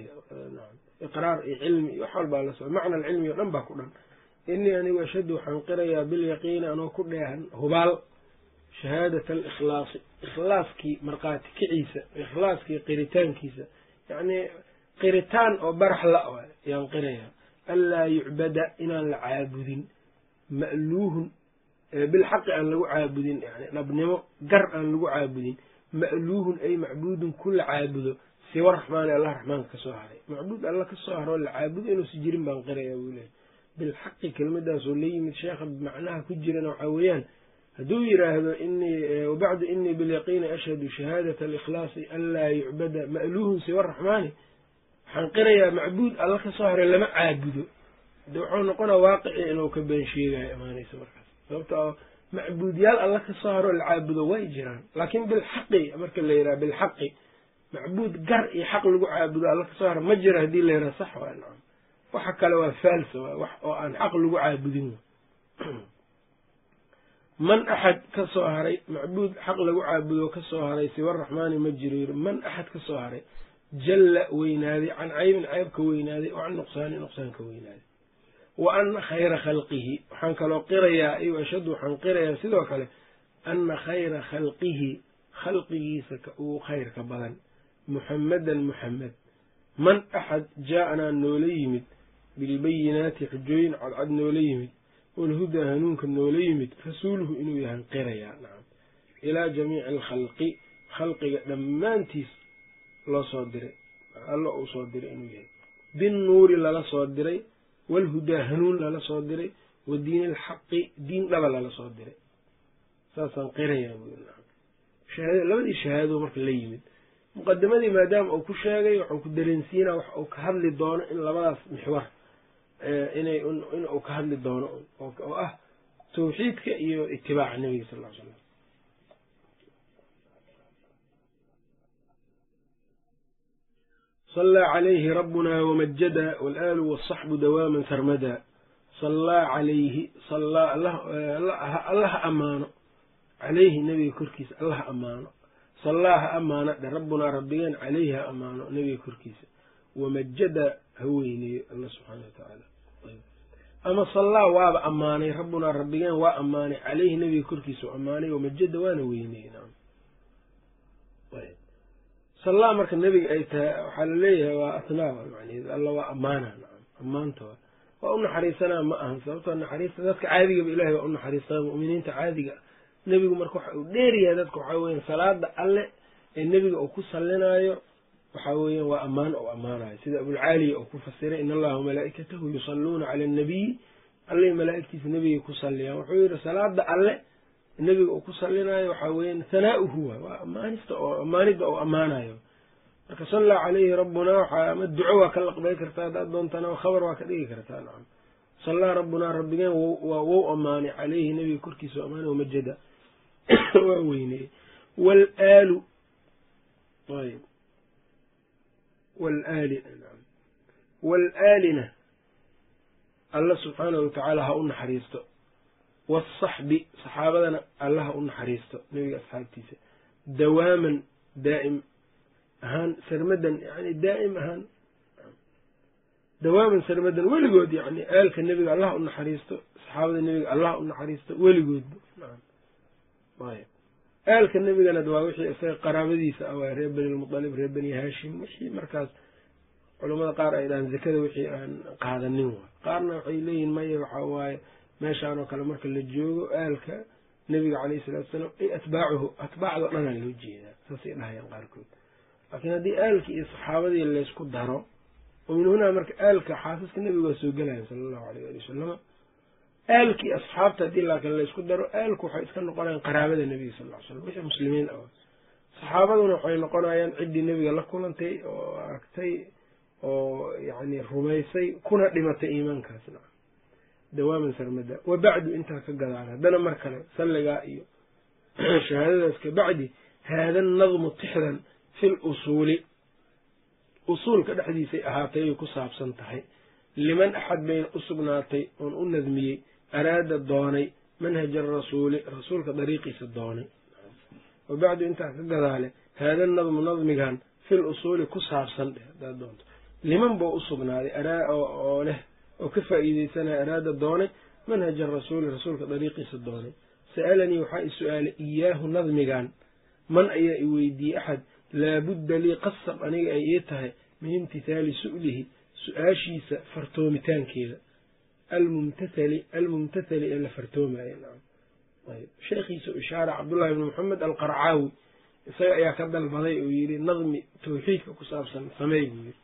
iqraar iyo cilmi iyo wax walbaa la socdo macna alcilmi o dhan baa ku dhan inii anigu ashhadu waxaan qirayaa bilyaqiini anoo ku dheehan hubaal shahaadata alikhlaasi ikhlaaskii markhaati kiciisa ikhlaaskii qiritaankiisa yacnii qiritaan oo barax la waay ayaan qirayaa anlaa yucbada inaan la caabudin ma'luuhun bilxaqi aan lagu caabudin yani dhabnimo gar aan lagu caabudin ma'luuhun ay macbuudun ku la caabudo siwa raxmaani allah raxmaanka ka soo haray macbuud alla ka soo haro la caabudo inuusi jirin baan qirayaa buu leehay bilxaqi kelmadaasoo la yimid sheekha macnaha ku jirana waxaa weeyaan hadduu yidhaahdo inii wabacdu inii bilyaqiini ashhadu shahaadata alikhlaasi anlaa yucbada ma'luuhun siwa raxmaani waxaan qirayaa macbuud alla ka soo haray lama caabudo de wuxuu noqonaa waaqicii inuu ka been sheegayo imaanaysa markaas sababta oo macbuudyaal alla ka soo haro la caabudo way jiraan laakiin bilxaqi marka la yidhaha bilxaqi macbuud gar iyo xaq lagu caabudo alla ka soo haro ma jiro haddii la yidhaha sax waa nacam waxa kale waa faalsa waa wax oo aan xaq lagu caabudin man axad ka soo haray macbuud xaq lagu caabudo ka soo haray siwa raxmaani ma jiro yiri man axad ka soo haray jalla weynaaday can caybin cayb ka weynaaday oo can nuqsaani nuqsaan ka weynaaday wa ana khayra khalqihi waxaan kaloo qirayaa ay ashhadu waxaan qirayaa sidoo kale ana khayra khalqihi khalqigiisa ka ugu khayrka badan muxammadan muxamed man axad jaa-anaa noola yimid bilbayinaati xujooyin cadcad noola yimid walhudaa hanuunka noola yimid rasuuluhu inuu yahan qirayaa nacam ilaa jamiici alkhalqi khalqiga dhammaantiis loo soo diray alla uu soo diray inuu yahay binnuuri lala soo diray walhudaa hanuun lala soo diray wa diini alxaqi diin dhaba lala soo diray saasaan qirayaa buui labadii shahaado marka la yimid muqadimadii maadaama uu ku sheegay waxuu ku dareensiinaa wax uu ka hadli doono in labadaas mixwar inay in uu ka hadli doono oo ah tawxiidka iyo itibaaca nebiga sal ll ly slam صلى عليه ربنا ومجدا والآل والصحب دواما سرمدا صلى عليه صلى الله الله أمانه عليه نبي كركيس الله أمانه صلاها أمانة ربنا ربيان عليها أمانه نبي كركيس ومجدا هويني الله سبحانه وتعالى طيب. أما صلى واب أماني ربنا ربيان وأماني عليه نبي كركيس وأماني ومجدا وانا ويني نعم طيب صلى مرك النبي أيت حلليه وأثناء يعني الله وأمانة نعم أمانته وأن حريصنا ما أهم سبب أن حريص ذاتك عادي بالله وأن حريصنا مؤمنين تعادي النبي مرك ديري ذاتك وحاوين صلاة الله النبي أو كسلنا يو وحاوين وأمان أو أمانة سيد أبو العالي أو كفسر إن الله وملائكته يصلون على النبي الله ملائكته في النبي كسلنا وحاوين صلاة الله النبي أو كسلنا يو وحاوين ثناؤه هو وأمانة أو أمانة أو أمانة يو marka salla calayhi rabbunaa waxaa ama duco waa ka laqbay kartaa haddaad doontana khabar waa ka dhigi kartaa nacam sallaa rabbunaa rabbigeen waa wou ammaanay caleyhi nebiga korkiisa ammaanay wamajada waa weyneeyey walaalu ayb walaali walaalina alla subxaanahu watacaala ha u naxariisto waasaxbi saxaabadana alla ha u naxariisto nebiga asxaabtiisa dawaaman daa'im ahaan sarmadan yani daa'im ahaan dawaaman sarmadan weligood yani aalka nebiga allah u naxariisto saxaabada nebiga allah u naxariisto weligoodba ayb aalka nebigana waa wixii isaga qaraabadiisa ah waa reer bani lmutalib reer bani haashim wixii markaas culamada qaar ay dhahaan zakada wixii aan qaadanin waay qaarna waxay leeyihin maya waxaa waaye meeshaan oo kale marka la joogo aalka nebiga calayhi salatu wasalaam ay atbaacuhu atbaacdo dhanaa loo jeedaa saasay dhahayaan qaarkood laakiin haddii aalkii iyo saxaabadii laysku daro oo min hunaa marka aalka xaasaska nebiga waa soo gelayan sala allahu alayh ali wasalama aalkii asxaabta haddii laakiin laysku daro aalku waxay iska noqonayaan qaraabada nebiga sal ll ly slam wixii muslimiin ah saxaabaduna waxay noqonayaan ciddii nebiga la kulantay oo aragtay oo yacni rumaysay kuna dhimatay iimaankaasna dawaaman sarmada wa bacdu intaa ka gadaala haddana mar kale salligaa iyo shahaadadaas ka bacdi haada nadmu tixdan fi lusuuli usuulka dhexdiisay ahaatay ay ku saabsan tahay liman axad bayna u sugnaatay oon u nadmiyey araada doonay manhaja arasuuli rasuulka dariiqiisa doonay wa bacdu intaa ka gadaale haada nadmu nadmigan fil usuuli ku saabsan dheh haddaad doonto liman buu u sugnaaday oo leh oo ka faa'iideysanaya araada doonay manhaja arasuuli rasuulka dariiqiisa doonay sa'alanii waxaa i su-aalay iyaahu nadmigan man ayaa i weydiiyey axad laabudda lii qasab aniga ay ii tahay min imtithaali su'lihi su-aashiisa fartoomitaankeeda almumtathali almumtathali ee la fartoomaya nacam ayb sheekhiisa u ishaara cabdullahi ibni moxamed alqarcaawi isaga ayaa ka dalbaday oo yidhi nadmi tawxiidka ku saabsan sameey buu yidhi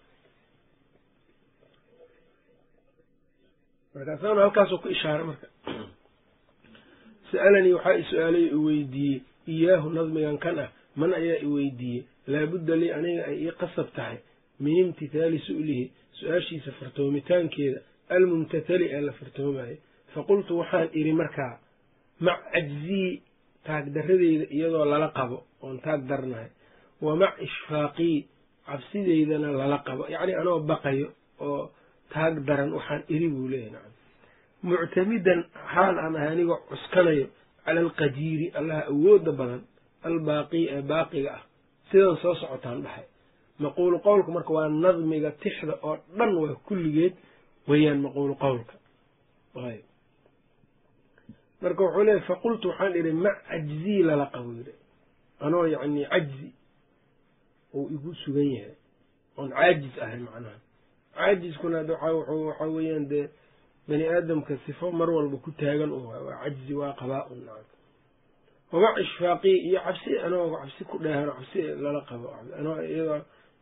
markaasana halkaasuu ku ishaaray marka sa'alanii waxaa i su-aalay i weydiiyey iyaahu nadmigan kan ah man ayaa i weydiiyey laabudda lii aniga ay ii qasab tahay min imtithaali su'lihi su-aashiisa fartoomitaankeeda almumtathali ee la fartoomayo faqultu waxaan idhi markaa mac cajzii taag darradeyda iyadoo lala qabo oon taag darnahay wa mac ishfaaqii cabsideydana lala qabo yacni anoo baqayo oo taag daran waxaan idhi buu leeyahy nacam muctamidan xaal aan ahay anigoo cuskanayo cala alqadiiri allaha awooda badan albaaqi ee baaqiga ah sidan soo socotaan dhahay maquulu qowlka marka waa nadmiga tixda oo dhan waa kulligeed weyaan maquulu qowlka ayb marka wuxuu leeyahy faqultu waxaan idhi mac cajzii lala qabo yidhi anoo yacni cajzi uu igu sugan yahay oon caajis ahay macnaha caajiskuna waxaa weeyaan dee bani aadamka sifo mar walba ku taagan u waa cajzi waa qabaa-un nacam wamac ishfaaqii iyo cabsi anoo cabsi ku dheehano cabsi lala qabo anoo iyadoo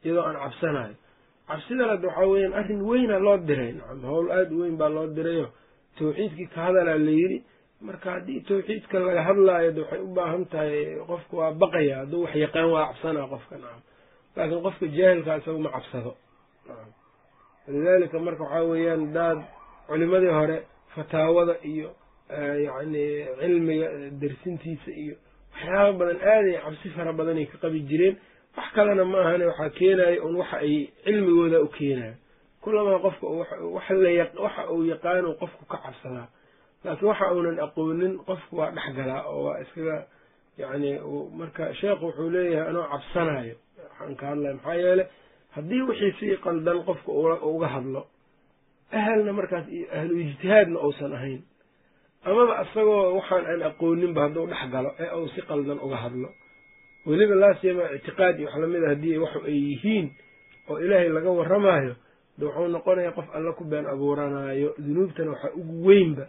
iyadoo aan cabsanayo cabsidan hadda waxaa weeyaan arrin weyna loo diray nacam hawl aada u weyn baa loo dirayo tawxiidkii ka hadalaa la yidhi marka haddii tawxiidka laga hadlaayo de waxay u baahan tahay qofka waa baqaya hadduu wax yaqaan waa cabsanaa qofka nacam laakiin qofka jaahilka isaga ma cabsado nacam walidaalika marka waxaa weeyaan daad culimadii hore fataawada iyo yacni cilmiga dersintiisa iyo waxyaaba badan aaday cabsi fara badanay ka qabi jireen wax kalena ma ahane waxaa keenayo un waxa ay cilmigooda u keenayo kulamaa qofka waxa uu yaqaano qofku ka cabsadaa laakiin waxa uunan aqoonin qofku waa dhex galaa oo waa iskaga yacni marka sheekhu wuxuu leeyahay anoo cabsanayo waxaan ka hadlaya maxaa yeele haddii wixii sii qaldan qofka uga hadlo ahalna markaas ahlu ijtihaadna uusan ahayn amaba isagoo waxaan aan aqooninba hadduu dhex galo ee uu si qaldan uga hadlo weliba laasiyama ictiqaad iyo wax lamid a haddii waxu ay yihiin oo ilaahay laga warramaayo de wuxuu noqonayaa qof alla ku been abuuranaayo dunuubtana waxaa ugu weynba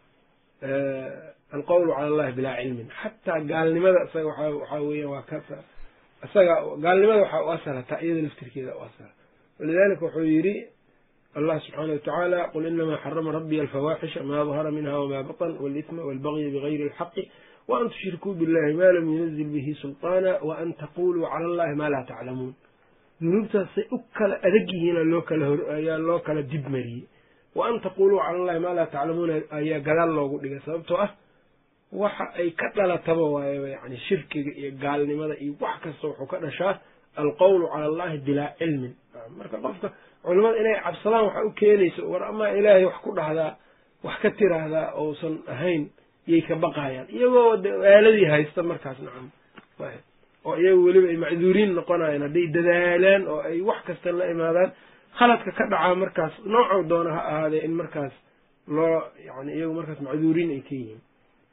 alqowlu cala allahi bilaa cilmin xataa gaalnimada isaga waxaa weeyaan waa ka isaga gaalnimada waxaa u asala taa iyada laftirkeeda u asala walidaalika wuxuu yidhi allah subxaana watacaala qul inamaa xarama rabbiya alfawaaxisha maa dahara minha wamaa batan wاlithma wاlbagya bigayri اlxaqi waan tushrikuu billahi ma lam yunazil bihi sulطaana waan taquluu cala allahi maa laa taclamuun dunuubtaasay u kala adag yihiina loo kala hor ayaa loo kala dib mariyey waan taquluu cala allahi maa laa taclamuuna ayaa gadaal loogu dhigay sababtoo ah waxa ay ka dhalataba waayaba yani shirkiga iyo gaalnimada iyo wax kasta wuxuu ka dhashaa alqowlu cala allahi bilaa cilmin marka qofka culimada inay cabsadaan waxa u keenaysa war amaa ilaahay wax ku dhahdaa wax ka tiraahdaa ousan ahayn yay ka baqayaan iyagoo aaladii haysta markaas nacam oo iyago weliba ay macduuriin noqonayaan hadday dadaalaan oo ay wax kasta la imaadaan khaladka ka dhacaa markaas noocoo doona ha ahaadee in markaas loo yani iyagu markaas macduuriin ay ka yihiin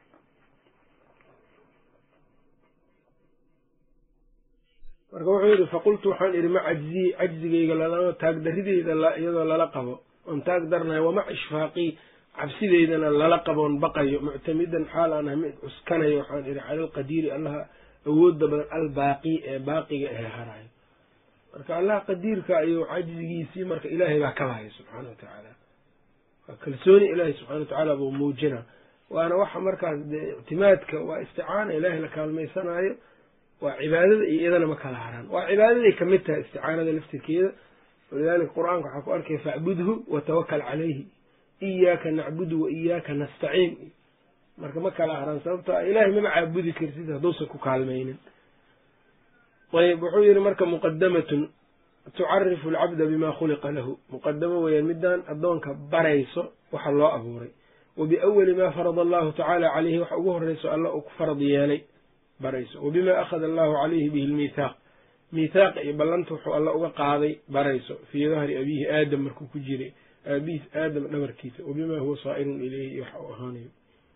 marka wuxuu yidhi faqultu waxaan idhi ma cajzii cajzigayga lalama taagdarideyda iyadoo lala qabo oon taag darnayo wamac ishfaaqii cabsideydana lala qaboon baqayo muctamidan xaal aan ahay mid cuskanayo waxaan idhi cala alqadiiri allaha awoodda badan albaaqi ee baaqiga ee harayo marka allaha qadiirka ayuu cajzigiisii marka ilaahay baa kabahaya subxaana watacaala waa kalsooni ilaahay subxana watacaala buu muujina waana waxa markaas dee ictimaadka waa isticaana ilaahay la kaalmaysanaayo waa cibaadada iyo iyadana ma kala haraan waa cibaadaday kamid tahay isticaanada laftirkeeda walidaalika qur-aanka waxaa ku arkaya facbudhu watawakal calayhi iyaaka nacbudu wa iyaaka nastaciin marka ma kala haraan sababta ilaahay mama caabudi kartid hadduusan ku kaalmaynin ayb wuxuu yihi marka muqadamatun tucarifu alcabda bima khuliqa lahu muqadamo weeyaan midaan addoonka barayso waxa loo abuuray wa biawali ma farada allahu tacaala caleyhi waxa ugu horeyso alla uu ku farad yeelay barayso wabima akhada allahu calayhi bihi lmithaaq mithaaqa iyo ballanta wuxuu alla uga qaaday barayso fii dahri abiihi aadam markuu ku jiray aabihiis aadam dhabarkiisa wabima huwa saa'irun ilayhi waxa uu ahaanayo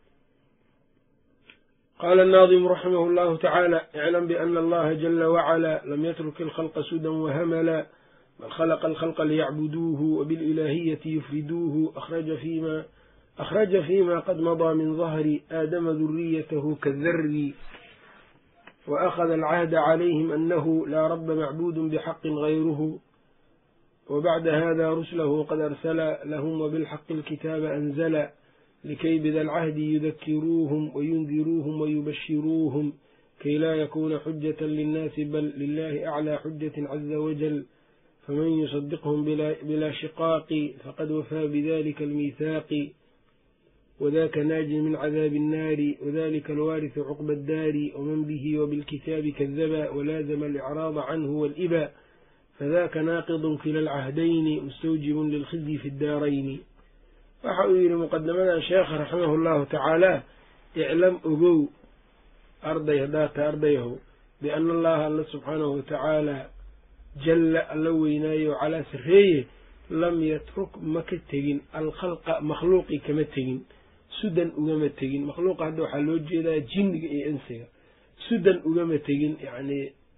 qaala annaadimu raximahu allahu tacaala iclam biana allaha jala wacala lam yatruk ilkhalqa sudan wahamala bal khalaqa alkhalqa liyacbuduuhu wabililahiyati yufriduuhu akhraja fima akhraja fima qad madaa min dahri aadama duriyatahu kadari وأخذ العهد عليهم أنه لا رب معبود بحق غيره وبعد هذا رسله قد أرسل لهم وبالحق الكتاب أنزل لكي بذا العهد يذكروهم وينذروهم ويبشروهم كي لا يكون حجة للناس بل لله أعلى حجة عز وجل فمن يصدقهم بلا, بلا شقاق فقد وفى بذلك الميثاق وذاك ناج من عذاب النار وذلك الوارث عقب الدار ومن به وبالكتاب كذب ولازم الإعراض عنه والإباء فذاك ناقض كلا العهدين مستوجب للخزي في الدارين وحاول مقدمنا شيخ رحمه الله تعالى اعلم أبو أرضيه ذات أرضيه بأن الله الله سبحانه وتعالى جل اللويناي على سريه لم يترك مكتجين الخلق مخلوقي كمتجين sudan ugama tegin makhluuqa hadda waxaa loo jeedaa jinniga iyo insiga sudan ugama tegin yani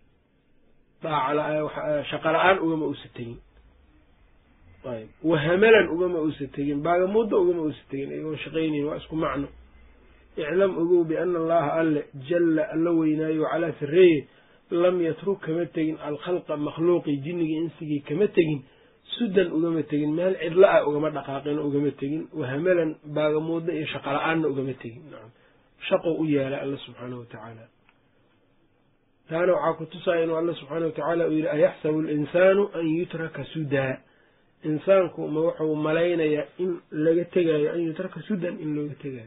shaqa la-aan ugama usa tegin ayb wahamalan ugama usa tegin baagamuudda ugama usa tegin iyagoo shaqaynayn waa isku macno iclam ogow biana allaha alle jalla alla weynaayo calaa sareeye lam yatruk kama tegin alkhalqa makhluuqii jinnigii insigii kama tegin sudan ugama tegin meel cidla ah ugama dhaqaaqin ugama tegin wahamalan baagamuudda iyo shaqo la-aanna ugama tegin nacam shaqo u yeela alla subxaanahu watacaala taana waxaa ku tusaya inuu alla subxaana watacaala uu yidhi ayaxsabu alinsaanu an yutraka sudaa insaanku ma wuxuu malaynayaa in laga tegaayo an yutraka sudan in looga tegaayo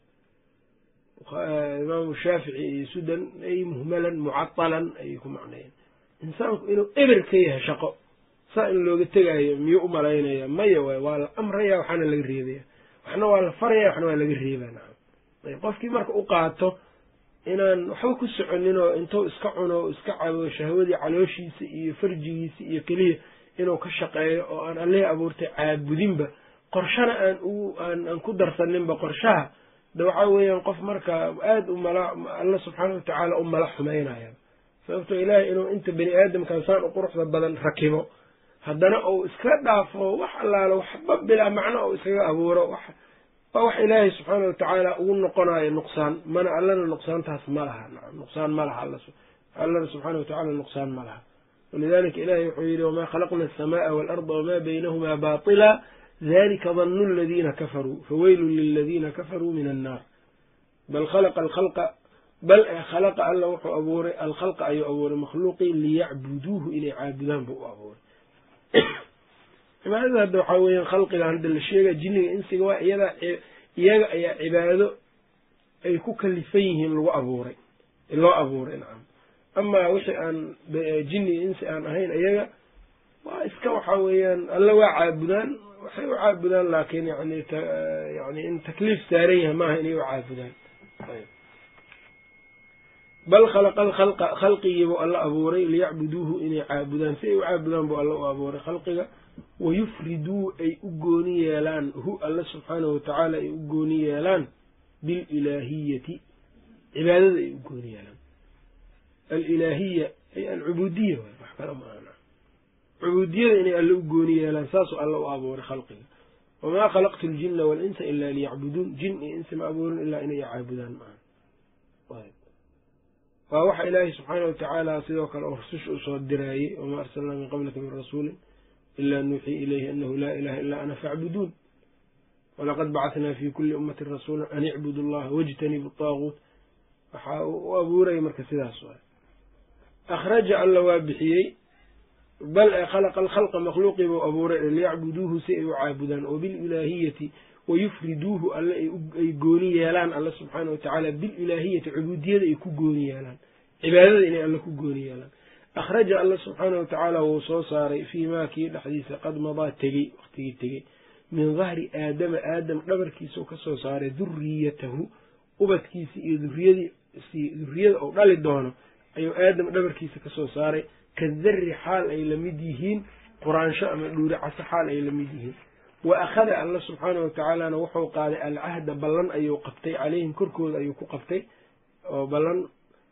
imaamu shaafici iyo sudan ay muhmalan mucatalan ayay ku macnayeen insaanku inuu eber ka yahay shaqo saa in looga tegaayo miyuu u malaynaya maya waay waa la amraya waxaana laga reebaya waxna waa la faraya waxna waa laga reebaa nacam qofkii marka u qaato inaan waxba ku soconin oo intuu iska cuno iska cabo shahwadii calooshiisa iyo farjigiisa iyo keliya inuu ka shaqeeyo oo aan allihii abuurtay caabudinba qorshana aan u aan aan ku darsaninba qorshaha de waxaa weeyaan qof marka aada u mala alla subxaana watacaala u mala xumaynaya sababtoo ilaahay inuu inta bani aadamkan saan u quruxda badan rakibo haddana uu iska dhaafo wax allaalo waxba bilaa macno ou iskaga abuuro wax waa wax ilaahay subxaana watacaala ugu noqonayo nuqsaan mana allana nuqsaantaas ma laha nacam nuqsaan ma laha allana subxaana watacaala nuqsaan ma laha walidalika ilahay wuxuu yidhi wamaa khalaqna alsamaaa waalarda wamaa baynahumaa baatila dalika danu aladiina kafaruu faweylun liladiina kafaruu min annaar bal khalaqa alkhalqa bal ee khalaqa alla wuxuu abuuray alkhalqa ayuu abuuray makhluuqii liyacbuduuhu inay caabudaan buu u abuuray cibaadada hadda waxaa weeyaan khalqigan hadda la sheega jinniga insiga waa iyadaa iyaga ayaa cibaado ay ku kalifan yihiin lagu abuuray loo abuuray nacam amaa wixii aan jinniga insi aan ahayn iyaga waa iska waxaa weeyaan alla waa caabudaan waxay u caabudaan laakiin yani yani in takliif saaran yahay maaha inay u caabudaan bal khalaqa alkhalqa khalqigiibuu alla abuuray liyacbuduuhu inay caabudaan si ay u caabudaan buu alla u abuuray khalqiga wayufriduu ay u gooni yeelaan hu alla subxaanahu watacaala ay u gooni yeelaan bililaahiyati cibaadada ay u gooni yeelaan alilaahiya ay alcubuudiya waay wax kala maana cubuudiyada inay alla u gooni yeelaan saasuu alla u abuuray khalqiga wamaa khalaqtu ljina waalinsa ilaa liyacbuduun jin iyo insi ma abuurin ilaa inay caabudaan maa waa waxa ilaahay subxaana watacaala sidoo kale oo rususha u soo diraayey wamaa arsalnaa min qablika min rasuulin ila nuuxii ilayhi anahu laa ilaha illa ana facbuduun walaqad bacatnaa fi kuli ummatin rasuula an icbudu allaha wajtanibu taaguut waxaa u abuuraya marka sidaas waay akhraja alla waa bixiyey bal ee khalaqa alkhalqa makhluuqii buu abuuray liyacbuduuhu si ay u caabudaan oo bililaahiyati wayufriduuhu alle ay gooni yeelaan alla subxaana watacaala bililaahiyati cubuudiyada ay ku gooni yeelaan cibaadada inay alle ku gooni yeelaan akhraja alla subxaana watacaala wuu soo saaray fii maa kii dhexdiisa qad madaa tegey waqtigii tegey min dahri aadama aadam dhabarkiisau ka soo saaray duriyatahu ubadkiisi iyo duriyadiisi duriyada ou dhali doono ayuu aadam dhabarkiisa kasoo saaray kadari xaal ay lamid yihiin quraansho ama dhuuri caso xaal ay lamid yihiin wa akhada alla subxaana watacaalana wuxuu qaaday alcahda ballan ayuu qabtay calayhim korkooda ayuu ku qabtay oo ballan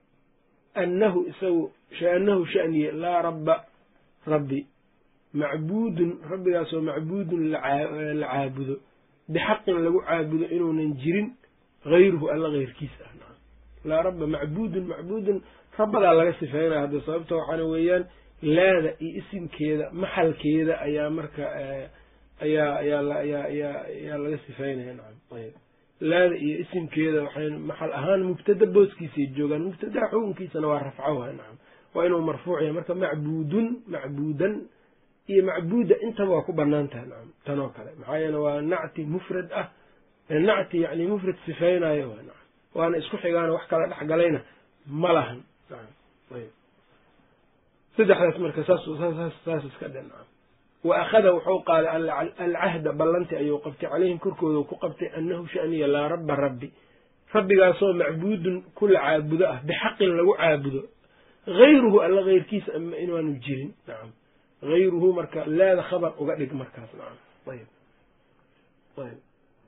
annahu isagu shaanahu shaniye laa rabba rabbi macbuudun rabbigaasoo macbuudun la caabudo bixaqin lagu caabudo inuunan jirin hayruhu alla heyrkiisa ah laa rabba macbuudun macbuudun rabbadaa laga sifeynaya hadda sababta waxaana weeyaan laada iyo isimkeeda maxalkeeda ayaa marka ayaa ayaa ayaa ayaa ayaa laga sifeynaya nacam ayb laada iyo isimkeeda waxay maxal ahaan mubtada booskiisay joogaan mubtadaa xukunkiisana waa rafcaha nacam waa inuu marfuuc yahay marka macbuudun macbuudan iyo macbuuda intaba waa ku banaan tahay nacam tan oo kale maxaa yeele waa nacti mufrad ah nacti yani mufrad sifeynayo waa nacam waana isku xigaana wax kala dhex galayna ma lahan nacam ayb saddexdaas marka saas saas saas iska dhe nacam wa akhada wuxuu qaaday alcahda ballanti ayuu qabtay calayhim korkooda ku qabtay annahu shaniya laa rabba rabbi rabbigaasoo macbuudun kula caabudo ah bixaqin lagu caabudo hayruhu alla heyrkiisa ama inaanu jirin nacam hayruhu marka laada khabar uga dhig markaas nacam ayb ayb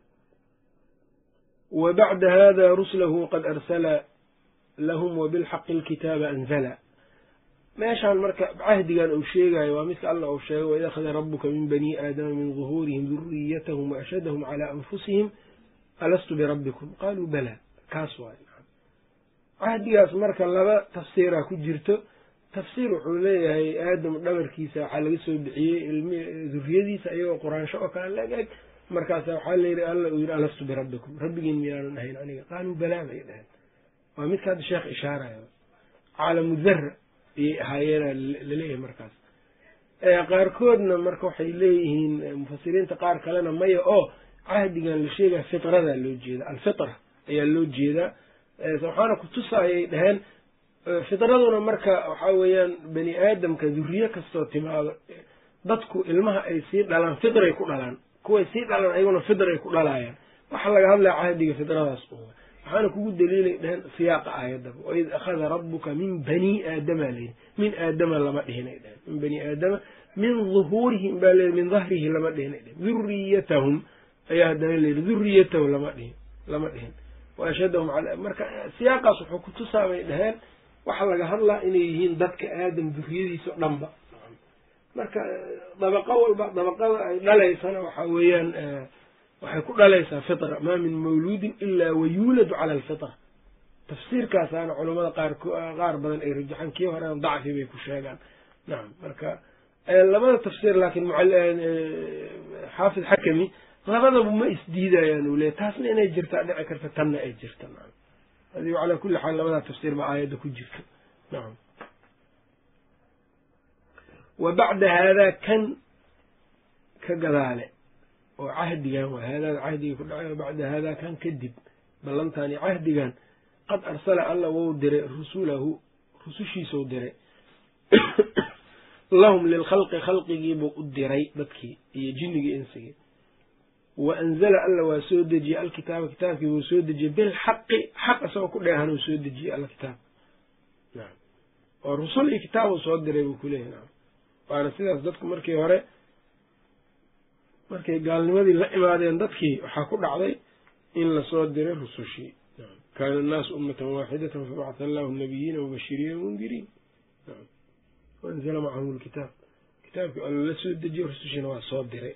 wa bacda hada rusulahu qad arsala lahum wabilxaqi alkitaaba anzala meeshaan marka cahdigan uu sheegayo waa midka alla uu sheegay waid akhada rabuka min bani aadama min duhuurihim duriyatahum waashhadahum calaa anfusihim alastu birabbikum qaaluu bala kaas waay cahdigaas marka laba tafsiira ku jirto tafsiir wuxuu leeyahay aadam dhabarkiisa waxaa laga soo bixiyey ilmi duriyadiisa iyagoo quraansho oo kale laeg markaasa waxaa layidhi alla uu yidhi alastu birabbikum rabbigiin miyaanan ahayn aniga qaaluu balaa bay dhaheen waa midka hadda sheekh ishaarayo caalamu dara ayay ahaayeena laleeyahay markaas qaarkoodna marka waxay leeyihiin mufasiriinta qaar kalena maya oo cahdigan la sheegaya fitradaa loo jeeda alfitra ayaa loo jeedaa waxaana kutusaayay dhaheen fitraduna marka waxaa weeyaan bani aadamka duriye kastoo timaado dadku ilmaha ay sii dhalaan fitray ku dhalaan kuway sii dhalaan ayaguna fitray ku dhalaayaan waxa laga hadlaya cahdiga fitradaas u waxaana kugu daliilay dhaheen siyaaqa aayadaba waid akhada rabbuka min bani aadama layidhi min aadama lama dhihinay dhaheen min bani aadama min duhuurihim baa layidhi min dahrihi lama dhihinay dhehen duriyatahum ayaa haddana layidhi duriyatahu lama dhihin lama dhihin waashhadahum ala marka siyaaqaas wuxuu kutusaa bay dhaheen waxa laga hadlaa inay yihiin dadka aadam duriyadiisa o dhanba marka dabaqo walba dabaqada ay dhalaysana waxaa weeyaan waxay ku dhalaysaa fitra maa min mawluudin ilaa wayuuladu cala alfitra tafsiirkaasaana culamada qaar qaar badan ay rajaxaan kii horean dacfi bay ku sheegaan nacam marka labada tafsiir laakiin xaafid xakami labadaba ma isdiidayaan uu leeyahy taasna inay jirtaa dhici karta tanna ay jirta nacam adigo calaa kulli xaal labadaa tafsiir baa aayadda ku jirta nacam wa bacda haadaa kan ka gadaale oo cahdigan waa haadaada cahdigii ku dhacay bacda haadaa kan kadib ballantaani cahdigan qad arsala alla wou diray rusulahu rusushiisou diray lahum lilkhalqi khalqigiibuu u diray dadkii iyo jinnigii insigii wa anzala alla waa soo dejiyey alkitaaba kitaabkii wuu soo dejiyey bilxaqi xaq isagoo ku dheehan uu soo dejiyey alla kitaab nacam oo rusul iyo kitaab uu soo diray buu kuleeyahy nacam waana sidaas dadku markii hore markay gaalnimadii la imaadeen dadkii waxaa ku dhacday in lasoo diray rusushii kaana annaasu ummatan waaxidatan fabacatha allahu nabiyiina mubashiriina mundiriin waanzala macahum lkitaab kitaabkii alla la soo dejiyey rusushiina waa soo diray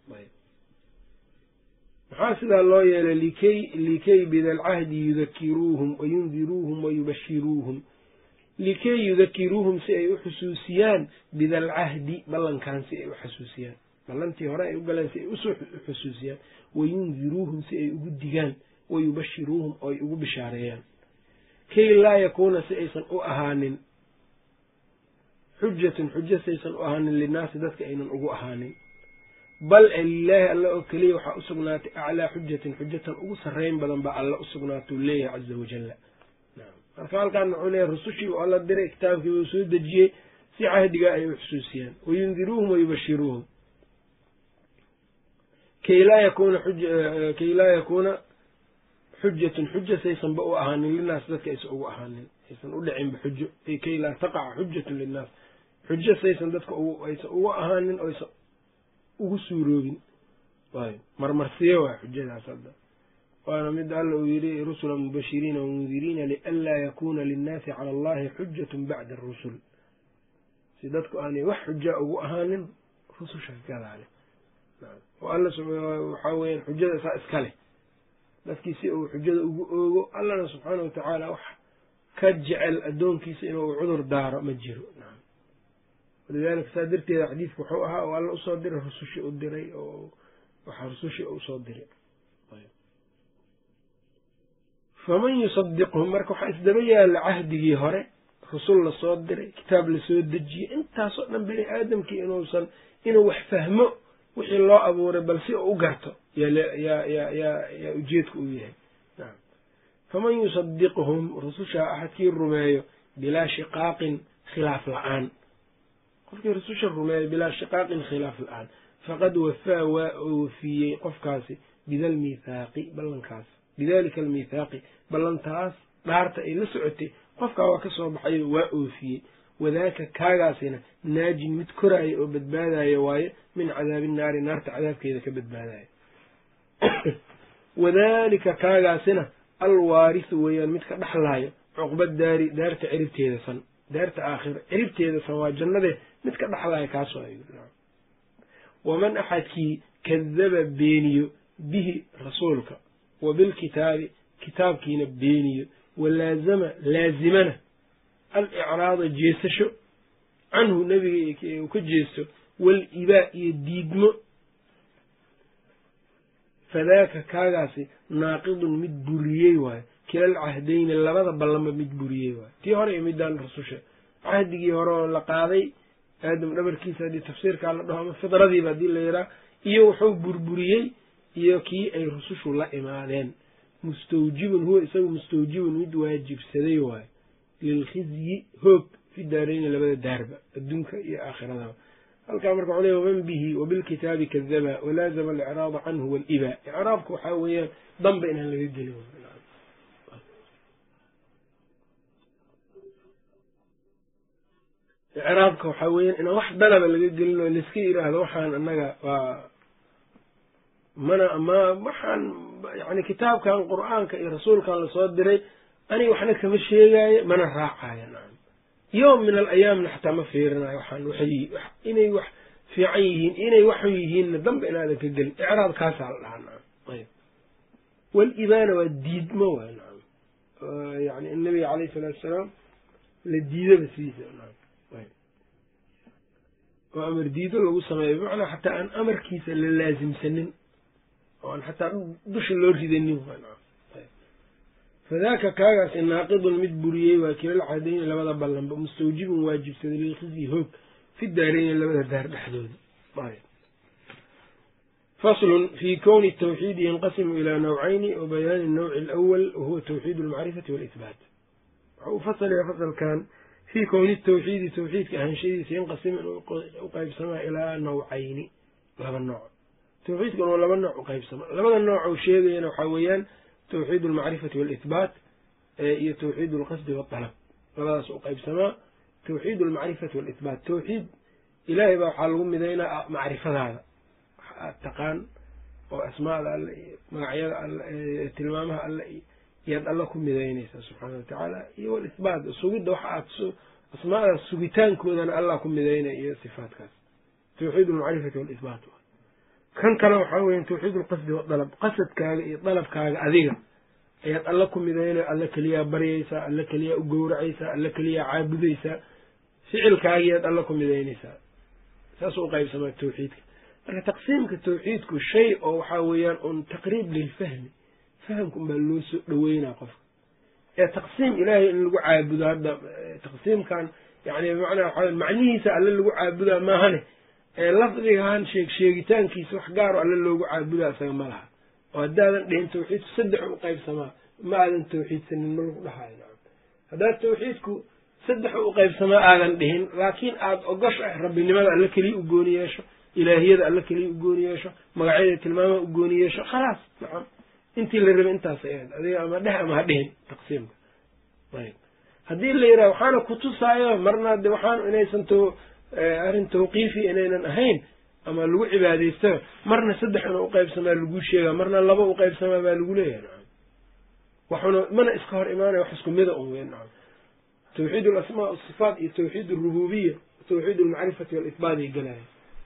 maxaa sidaa loo yeelay likay likay bidalcahdi yudakiruuhum wayundiruuhum wayubashiruuhum likay yudakiruuhum si ay u xusuusiyaan bidalcahdi ballankan si ay u xasuusiyaan ballantii hore ay u galeen si ay usoo xusuusiyaan wayundiruuhum si ay ugu digaan wayubashiruuhum oo ay ugu bishaareeyaan kay laa yakuuna si aysan u ahaanin xujatun xujo si aysan u ahaanin linnaasi dadka aynan ugu ahaanin bal e lilaahi alla oo keliya waxaa u sugnaatay aclaa xujatin xujatan ugu sarreyn badan baa alla u sugnaatau leeyahay caza wajalla marka halkaan wuxuu leeyahay rusushii u alla diray kitaabkii uu soo dejiyey si cahdigaa ay u xusuusiyaan wayundiruuhum wayubashiruuhum kay laa yakuuna kay laa yakuuna xujatun xujo saysanba u ahaanin linaas dadka aysan ugu ahaanin aysan u dhicinba xujo ay kay laa taqaca xujatun linnaas xujo saysan dadka aysan ugu ahaanin oysan ugu suuroobin waay marmarsiye waa xujadaas hadda waana mid alla uu yidhi rusula mubashiriina wamundiriina lianlaa yakuuna linnaasi cala allahi xujatun bacda arusul si dadku aanay wax xujaa ugu ahaanin rususha gadaale oo alla waxaa weyaan xujada saa iska leh dadkii si uu xujada ugu oogo allana subxaana watacaala wax ka jecel addoonkiisa inuu cudur daaro ma jiro walidaalika saa darteeda xadiidku wuxuu ahaa oo alla usoo diray rusushi u diray oo waxaa rusushi usoo diray faman yusadiqhum marka waxaa isdaba yaalla cahdigii hore rusul lasoo diray kitaab lasoo dejiyey intaasoo dhan bani aadamkii inuusan inuu wax fahmo wixii loo abuuray bal si uu u garto yaa ujeedku uu yahay faman yusadiqhum rusushaa axadkii rumeeyo bilaa shiqaaqin khilaaf la-aan qofkii rususha rumeeyo bilaa shiqaaqin khilaaf la-aan faqad wafaa waa oofiyey qofkaasi bidalmithaaqi ballankaas bidalika almithaaqi ballantaas dhaarta ay la socotay qofkaa waa ka soo baxayo waa oofiyey wadaaka kaagaasina naajin mid koraaya oo badbaadaya waaye min cadaabi naari naarta cadaabkeeda ka badbaadaya wadaalika kaagaasina alwaarisu weeyaan midka dhexlaayo cuqba daari daarta ciribteeda san daarta aakhira ciribteeda san waa jannadee midka dhexlaayo kaasoo ay waman axadkii kadaba beeniyo bihi rasuulka wa bilkitaabi kitaabkiina beeniyo walaazama laazimana alicraada jeesasho canhu nebiga uu ka jeesto walibaa iyo diidmo fadaaka kaagaasi naaqidun mid buriyey waayo kilal cahdayni labada ballanba mid buriyey waayo tii hore iyo midaan rususha cahdigii hore oo la qaaday aadam dhabarkiisa haddii tafsiirkaa la dhaho ama fidradiiba haddii la yidhaha iyo wuxuu burburiyey iyo kii ay rusushu la imaadeen mustawjibun huwa isagu mustawjibun mid waajibsaday waayo lilkhizyi hoog fi daarayni labada daarba adduunka iyo aakhiradaba halkaa marka waxuu leey waman bihi wabilkitaabi kadaba walaazama alicraada canhu walibaa icraabka waxaa weeyaan danba inaan laga gelin icraabka waxaa weeyaan inaan wax dalaba laga gelin oo laiska yidhaahdo waxaan annaga waa mana ma waxaan yani kitaabkan qur'aanka iyo rasuulkan lasoo diray aniga waxna kama sheegaayo mana raacaayo nacam yowm min alayaamna xataa ma fiirinayo waxaan waxay inay wax fiican yihiin inay waxu yihiinna danba inaadan ka gelin icraab kaasaa la dhahaa nacam ayb walibaana waa diidmo waay nacam yani in nabiga calayhi salaatu wasalaam la diidaba sidiisa nacam ayb oo amar diido lagu sameeyo bimacnaa xataa aan amarkiisa la laasimsanin oo aan xataa dusha loo ridanin waay nacam fadaaka kaagaasi naaqidun mid buriyey waa kilal caadayni labada ballanba mustawjibun waajibsaday lilkhizyi hoog fi daarayni labada daar dhexdooda faslun fii kowni tawxiidi yanqasimu ilaa nawcayni wa bayaani annawci alawal wahuwa tawxiid almacrifati walitbaat waxa uu fasalaya fasalkan fii kowni tawxiidi tawxiidka ahaanshadiisa yanqasimu inuu uqaybsamaa ilaa nawcayni laba nooc tawxiidkan oo laba nooc uqaybsama labada nooc uu sheegayana waxaa weeyaan tawxiid almacrifati walitbaat iyo tawxiid alqasdi waaltalab labadaas u qaybsamaa tawxiid almacrifati walitbaat tawxiid ilaahay baa waxaa lagu midaynaa macrifadaada wax aad taqaan oo asmaada alle iyo magacyada alle tilmaamaha alle iyaad alla ku midaynaysaa subxaana watacaala iyo walitbaat sugidda waxa aad asmaadaas sugitaankoodana allah ku midaynaya iyo sifaatkaas tawxiid almacrifati walitbaat kan kale waxaa weya tawxiid alqasdi wadalab qasadkaaga iyo dalabkaaga adiga ayaad alla ku midaynaya alla keliyaa baryaysaa alla keliyaa u gowracaysaa alla keliyaa caabudaysaa ficilkaagiyaad alla ku midaynaysaa saasuu uqaybsamaa tawxiidka marka taqsiimka tawxiidku shay oo waxaa weeyaan un taqriib lilfahmi fahamka unbaa loo soo dhaweynaa qofka ee taqsiim ilaahay in lagu caabudo hadda taqsiimkan yani bimacnaa waxaa macnihiisa alle lagu caabudaa maahane lafdigaan sheeg sheegitaankiisa wax gaaro alle loogu caabudaa isaga ma laha oo haddaadan dhihin tawxiidku saddex u qaybsamaa ma aadan tawxiidsanin ma lagu dhahayo nacam haddaad tawxiidku saddex u qaybsamaa aadan dhihin laakiin aada ogosho ah rabbinimada alle keliya u gooni yeesho ilaahiyada alle keliya u gooni yeesho magacyada tilmaamaha u gooni yeesho khalaas nacam intii la rabay intaasay ahayd adiga ama dheh ama ha dhihin taqsiimka ayb haddii la yidhaha waxaana kutusaayo marna de waxaan inaysan to arrin tawqiifi inaynan ahayn ama lagu cibaadaystaba marna saddex ina uqaybsamaa laguu sheegaa marna laba uqaybsamaa baa lagu leeyahay nacam waxuna mana iska hor imaanaya wax isku mida un weyn nacam tawxiid alasmaa asifaat iyo tawxiid alrububiya tawxiid almacrifati walitbaat ay galaya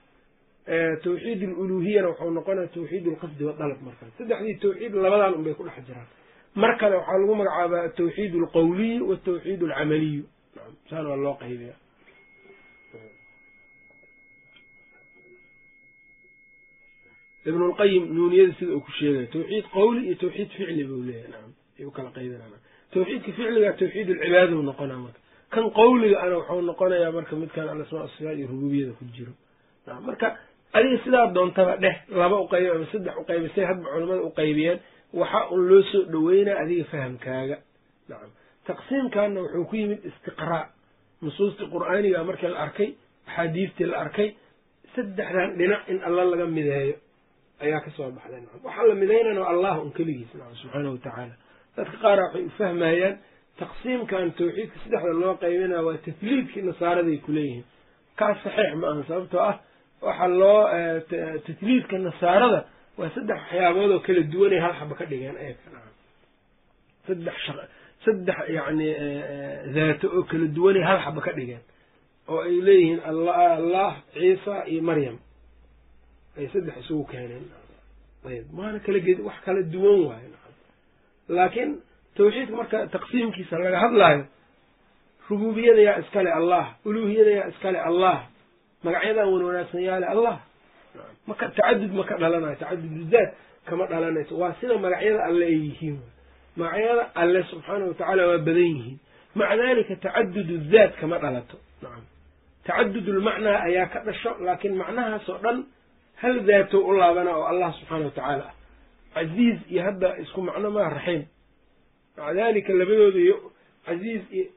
tawxiid aluluhiyana waxau noqonaya tawxiid alqasdi wadalab markaas saddexdii tawxiid labadan un bay ku dhex jiraan mar kale waxaa lagu magacaabaa atawxiid alqawliyu watawxiid alcamaliyu nacam saana waa loo qaybiya ibn lqayim nuuniyada sida uu ku sheegaya tawxiid qawli iyo tawxiid ficli buu leeyahay nacam ay u kala qaybinana tawxiidka ficliga tawxiid alcibaada u noqonaa marka kan qawliga ana waxau noqonayaa marka midkan alasmaa asifaat iyo rububiyada ku jiro nacam marka adiga sidaa doontaba dheh laba uqayb ama saddex uqaybisay hadba culamada uqaybiyeen waxa un loo soo dhaweynaa adiga fahamkaaga nacam taqsiimkaana wuxuu ku yimid istiqraa nusuustii qur'aaniga markii la arkay axaadiistii la arkay saddexdan dhinac in alla laga mideeyo ayaa ka soo baxday nacam waxaa la midaynana allah un keligiis nacam subxaana watacaala dadka qaara waxay u fahmayaan taqsiimkan tawxiidka saddexda loo qaybinaya waa tafliidkii nasaaraday kuleeyihiin kaas saxiix ma aha sababtoo ah waxaa loo tatliidka nasaarada waa saddex waxyaabood oo kala duwanay hal xaba ka dhigeen ayaka nacam saddex shaq saddex yacni daato oo kala duwanay hal xaba ka dhigeen oo ay leeyihiin allah allah ciisa iyo maryam ay saddex isugu keeneen ayb maana kala ged wax kala duwan waayo nacam laakiin tawxiidka marka taqsiimkiisa laga hadlaayo rububiyada yaa iskale allah uluuhiyada yaa iskale allah magacyadan wan wanaagsan yaale allah maka tacadud maka dhalanayo tacadud zaat kama dhalanayso waa sida magacyada alle ay yihiin magacyada alle subxaanahu watacaala waa badan yihiin maca dalika tacadud zaat kama dhalato nacam tacadud lmacnaa ayaa ka dhasho laakiin macnahaas oo dhan hal daato u laabana oo allah subxaana watacaala ah casiiz iyo hadda isku macno maa raxiim maca dalika labadooda iyo casiiz iyo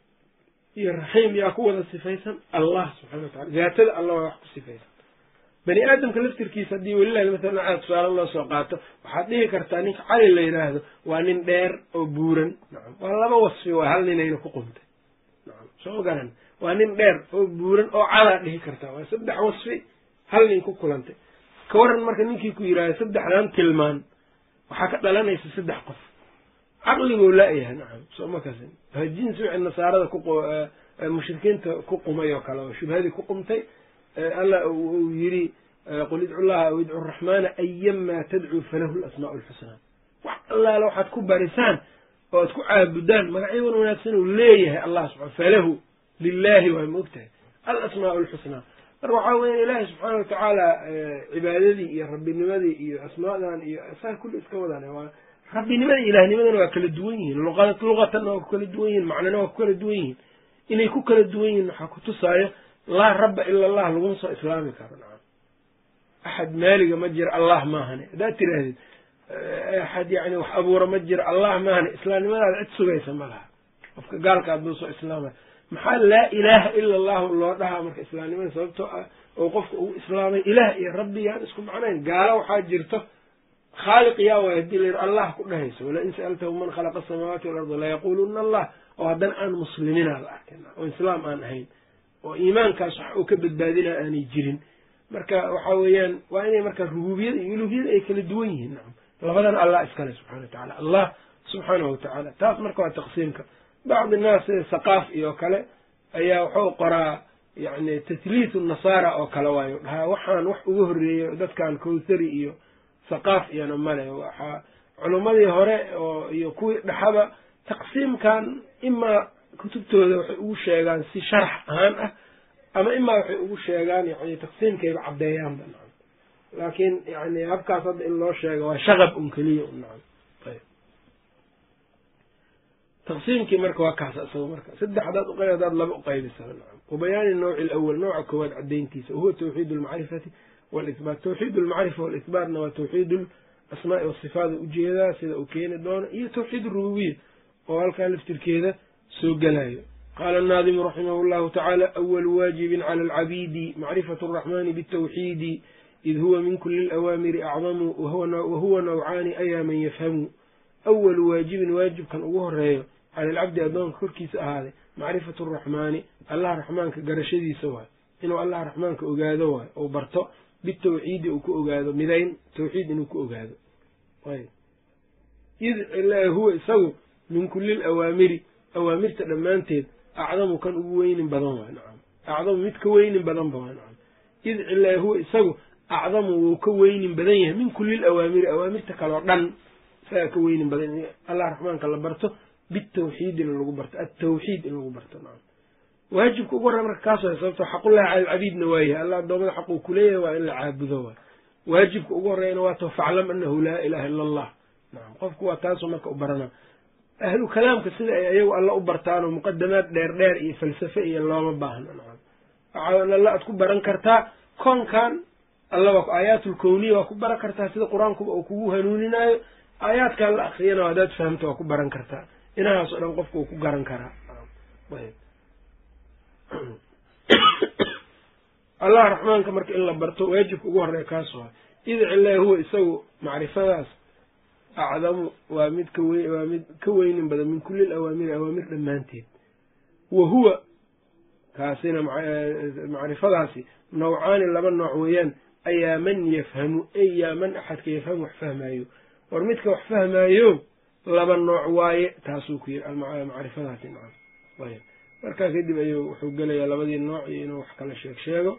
iyo raxiim yaa ku wada sifaysan allah subxana watacala daatada allah waa wax ku sifaysan bani aadamka laftirkiisa haddii welilahi masalan aad tusaale loo soo qaato waxaad dhihi kartaa ninka cali la yidhaahdo waa nin dheer oo buuran nacam waa laba wasfi waa hal ninayna ku qumtay nacam soo garan waa nin dheer oo buuran oo calaad dhihi kartaa waa saddex wasfi hal nin ku kulantay ka waran marka ninkii ku yidhaahdo saddexdan tilmaan waxaa ka dhalanaysa saddex qof caqligou laayahay nacam soo ma kasin waa jinsi wixii nasaarada ku mushrikiinta ku qumay oo kale oo shubhadii ku qumtay alla uu yidhi qul idcu llaha aw idcu araxmaana ayama tadcuu falahu alasmaa'u alxusnaa wax allaala waxaad ku barisaan oo ad ku caabudaan magacyo wan wanaagsan uu leeyahay allah subaa falahu lilaahi waa maogtahay alasmaa'u alxusnaa marka waxaa weya ilaahi subxaana watacaala cibaadadii iyo rabbinimadii iyo asmaadan iyo saa kulli iska wadaan waa rabbinimada iyo ilaahnimadana waa kala duwan yihiin luqatanna waa ku kala duwan yihin macnana waa ku kala duwan yihiin inay ku kala duwan yihin waxaa kutusaayo laa rabba ila allah laguma soo islaami karo nacam axad maaliga ma jira allah maahane haddaad tirahdid axad yani wax abuura ma jira allah maahane islaamnimadaada cid sugaysa ma laha qofka gaalka hadduu soo islaamay maxaa laa ilaaha ila allahu loo dhahaa marka islaamnimada sababtoo ah oo qofka uu islaamay ilaah iyo rabbi yaan isku macnayn gaalo waxaa jirto khaaliq yaa waay hadii la yidhi allah ku dhahayso wala in sa'altahu man khalaqa asamaawaati walarda layaquluna allah oo haddana aan muslimiina la arkin oo islaam aan ahayn oo iimaankaas wax uu ka badbaadinaa aanay jirin marka waxa weeyaan waa inay marka rububiyada iyo uluhiyada ay kala duwan yihiin nacam labadan allah iskale subxana watacala allah subxaanahu watacaala taas marka waa taqsiimka bacdi naas sida saqaaf iyo kale ayaa wuxuu qoraa yani tasliisu nasaara oo kale waayo dhahaa waxaan wax uga horreeyo dadkan kowthari iyo saqaaf iyana male waxaa culummadii hore oo iyo kuwii dhexaba taqsiimkan imaa kutubtooda waxay ugu sheegaan si sharax ahaan ah ama imaa waxay ugu sheegaan yani taqsiimkayba caddeeyaanba nacam laakiin yani habkaas hadda in loo sheego waa shaqab un keliya un nacam ayb taqsiimkii marka waa kaas isaga marka saddex hadaad uqayb hadaad laba uqaybisaba nacam wabayaani nawci alawal nooca koowaad caddayntiisa wahuwa tawxiid almacrifati walisbaat tawxiid almacrifa walisbaatna waa tawxiid asmaai wasifaada ujeedaa sida uu keeni doono iyo tawxiid arububiya oo halkaa laftirkeeda soo gelayo qaala annaadimu raximahu llahu tacaala awalu waajibin cala alcabiidi macrifatu araxmani bitawxiidi id huwa min kuli alawaamiri acdamu wahuwa nawcaani ayaa man yafhamu awalu waajibin waajibkan ugu horeeyo cala alcabdi addoonka korkiisa ahaaday macrifatu araxmaani allah raxmaanka garashadiisa waay inuu allah raxmaanka ogaado waay ou barto bitawxiidi uu ku ogaado midayn tawxiid inuu ku ogaado id huwa isagu min kuli alawaamiri awaamirta dhammaanteed acdamu kan ugu weynin badan waay nacam acdamu mid ka weynin badanba waay nacam id cilaa huwa isagu acdamu wuu ka weynin badan yahay min kuli alawaamiri awaamirta kaleo dhan isagaa ka weynin badan allah raxmaanka la barto bitawxiidina lagu barto atawxiid in lagu barto nacam waajibka ugu horreya marka kaas waay sababto xaqullahi cala alcabiidna waayahay allah addoomada xaquu kuleeyahay waa in la caabudo waay waajibka ugu horreyana waa to faclam anahu laa ilaha ila allah nacam qofku waa taasoo marka u barana ahlu kalaamka sida ay ayagu alla u bartaanoo muqadamaad dheer dheer iyo falsafe iyo looma baahno nacam waxaa alla aad ku baran kartaa koonkan alla waa aayaatulkowniya waa ku baran kartaa sida qur-aankuba uu kugu hanuuninaayo aayaadkan la akriyana hadaad fahamta waa ku baran kartaa inahaas oo dhan qofka uu ku garan karaa allah raxmaanka marka in la barto waajibka ugu horreeya kaas waa id cilaa huwa isagu macrifadaas acdamu waa mid kawe waa mid ka weynin badan min kuli alawaamiri awaamir dhammaanteed wa huwa kaasina macrifadaasi nawcaani laba nooc weeyaan ayaa man yafhamu ay yaa man axadka yafhamu wax fahmaayo war midka wax fahmaayo laba nooc waaye taasuu ku yiri macrifadaasi nacam ayb markaa kadib ayuu wuxuu gelayaa labadii nooc iyo inuu wax kala sheeg sheego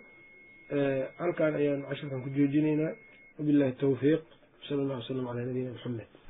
halkaan ayaan casharkan ku joojinaynaa wabillahi tawfiiq sala allah wasalam calaa nabiyina maxamed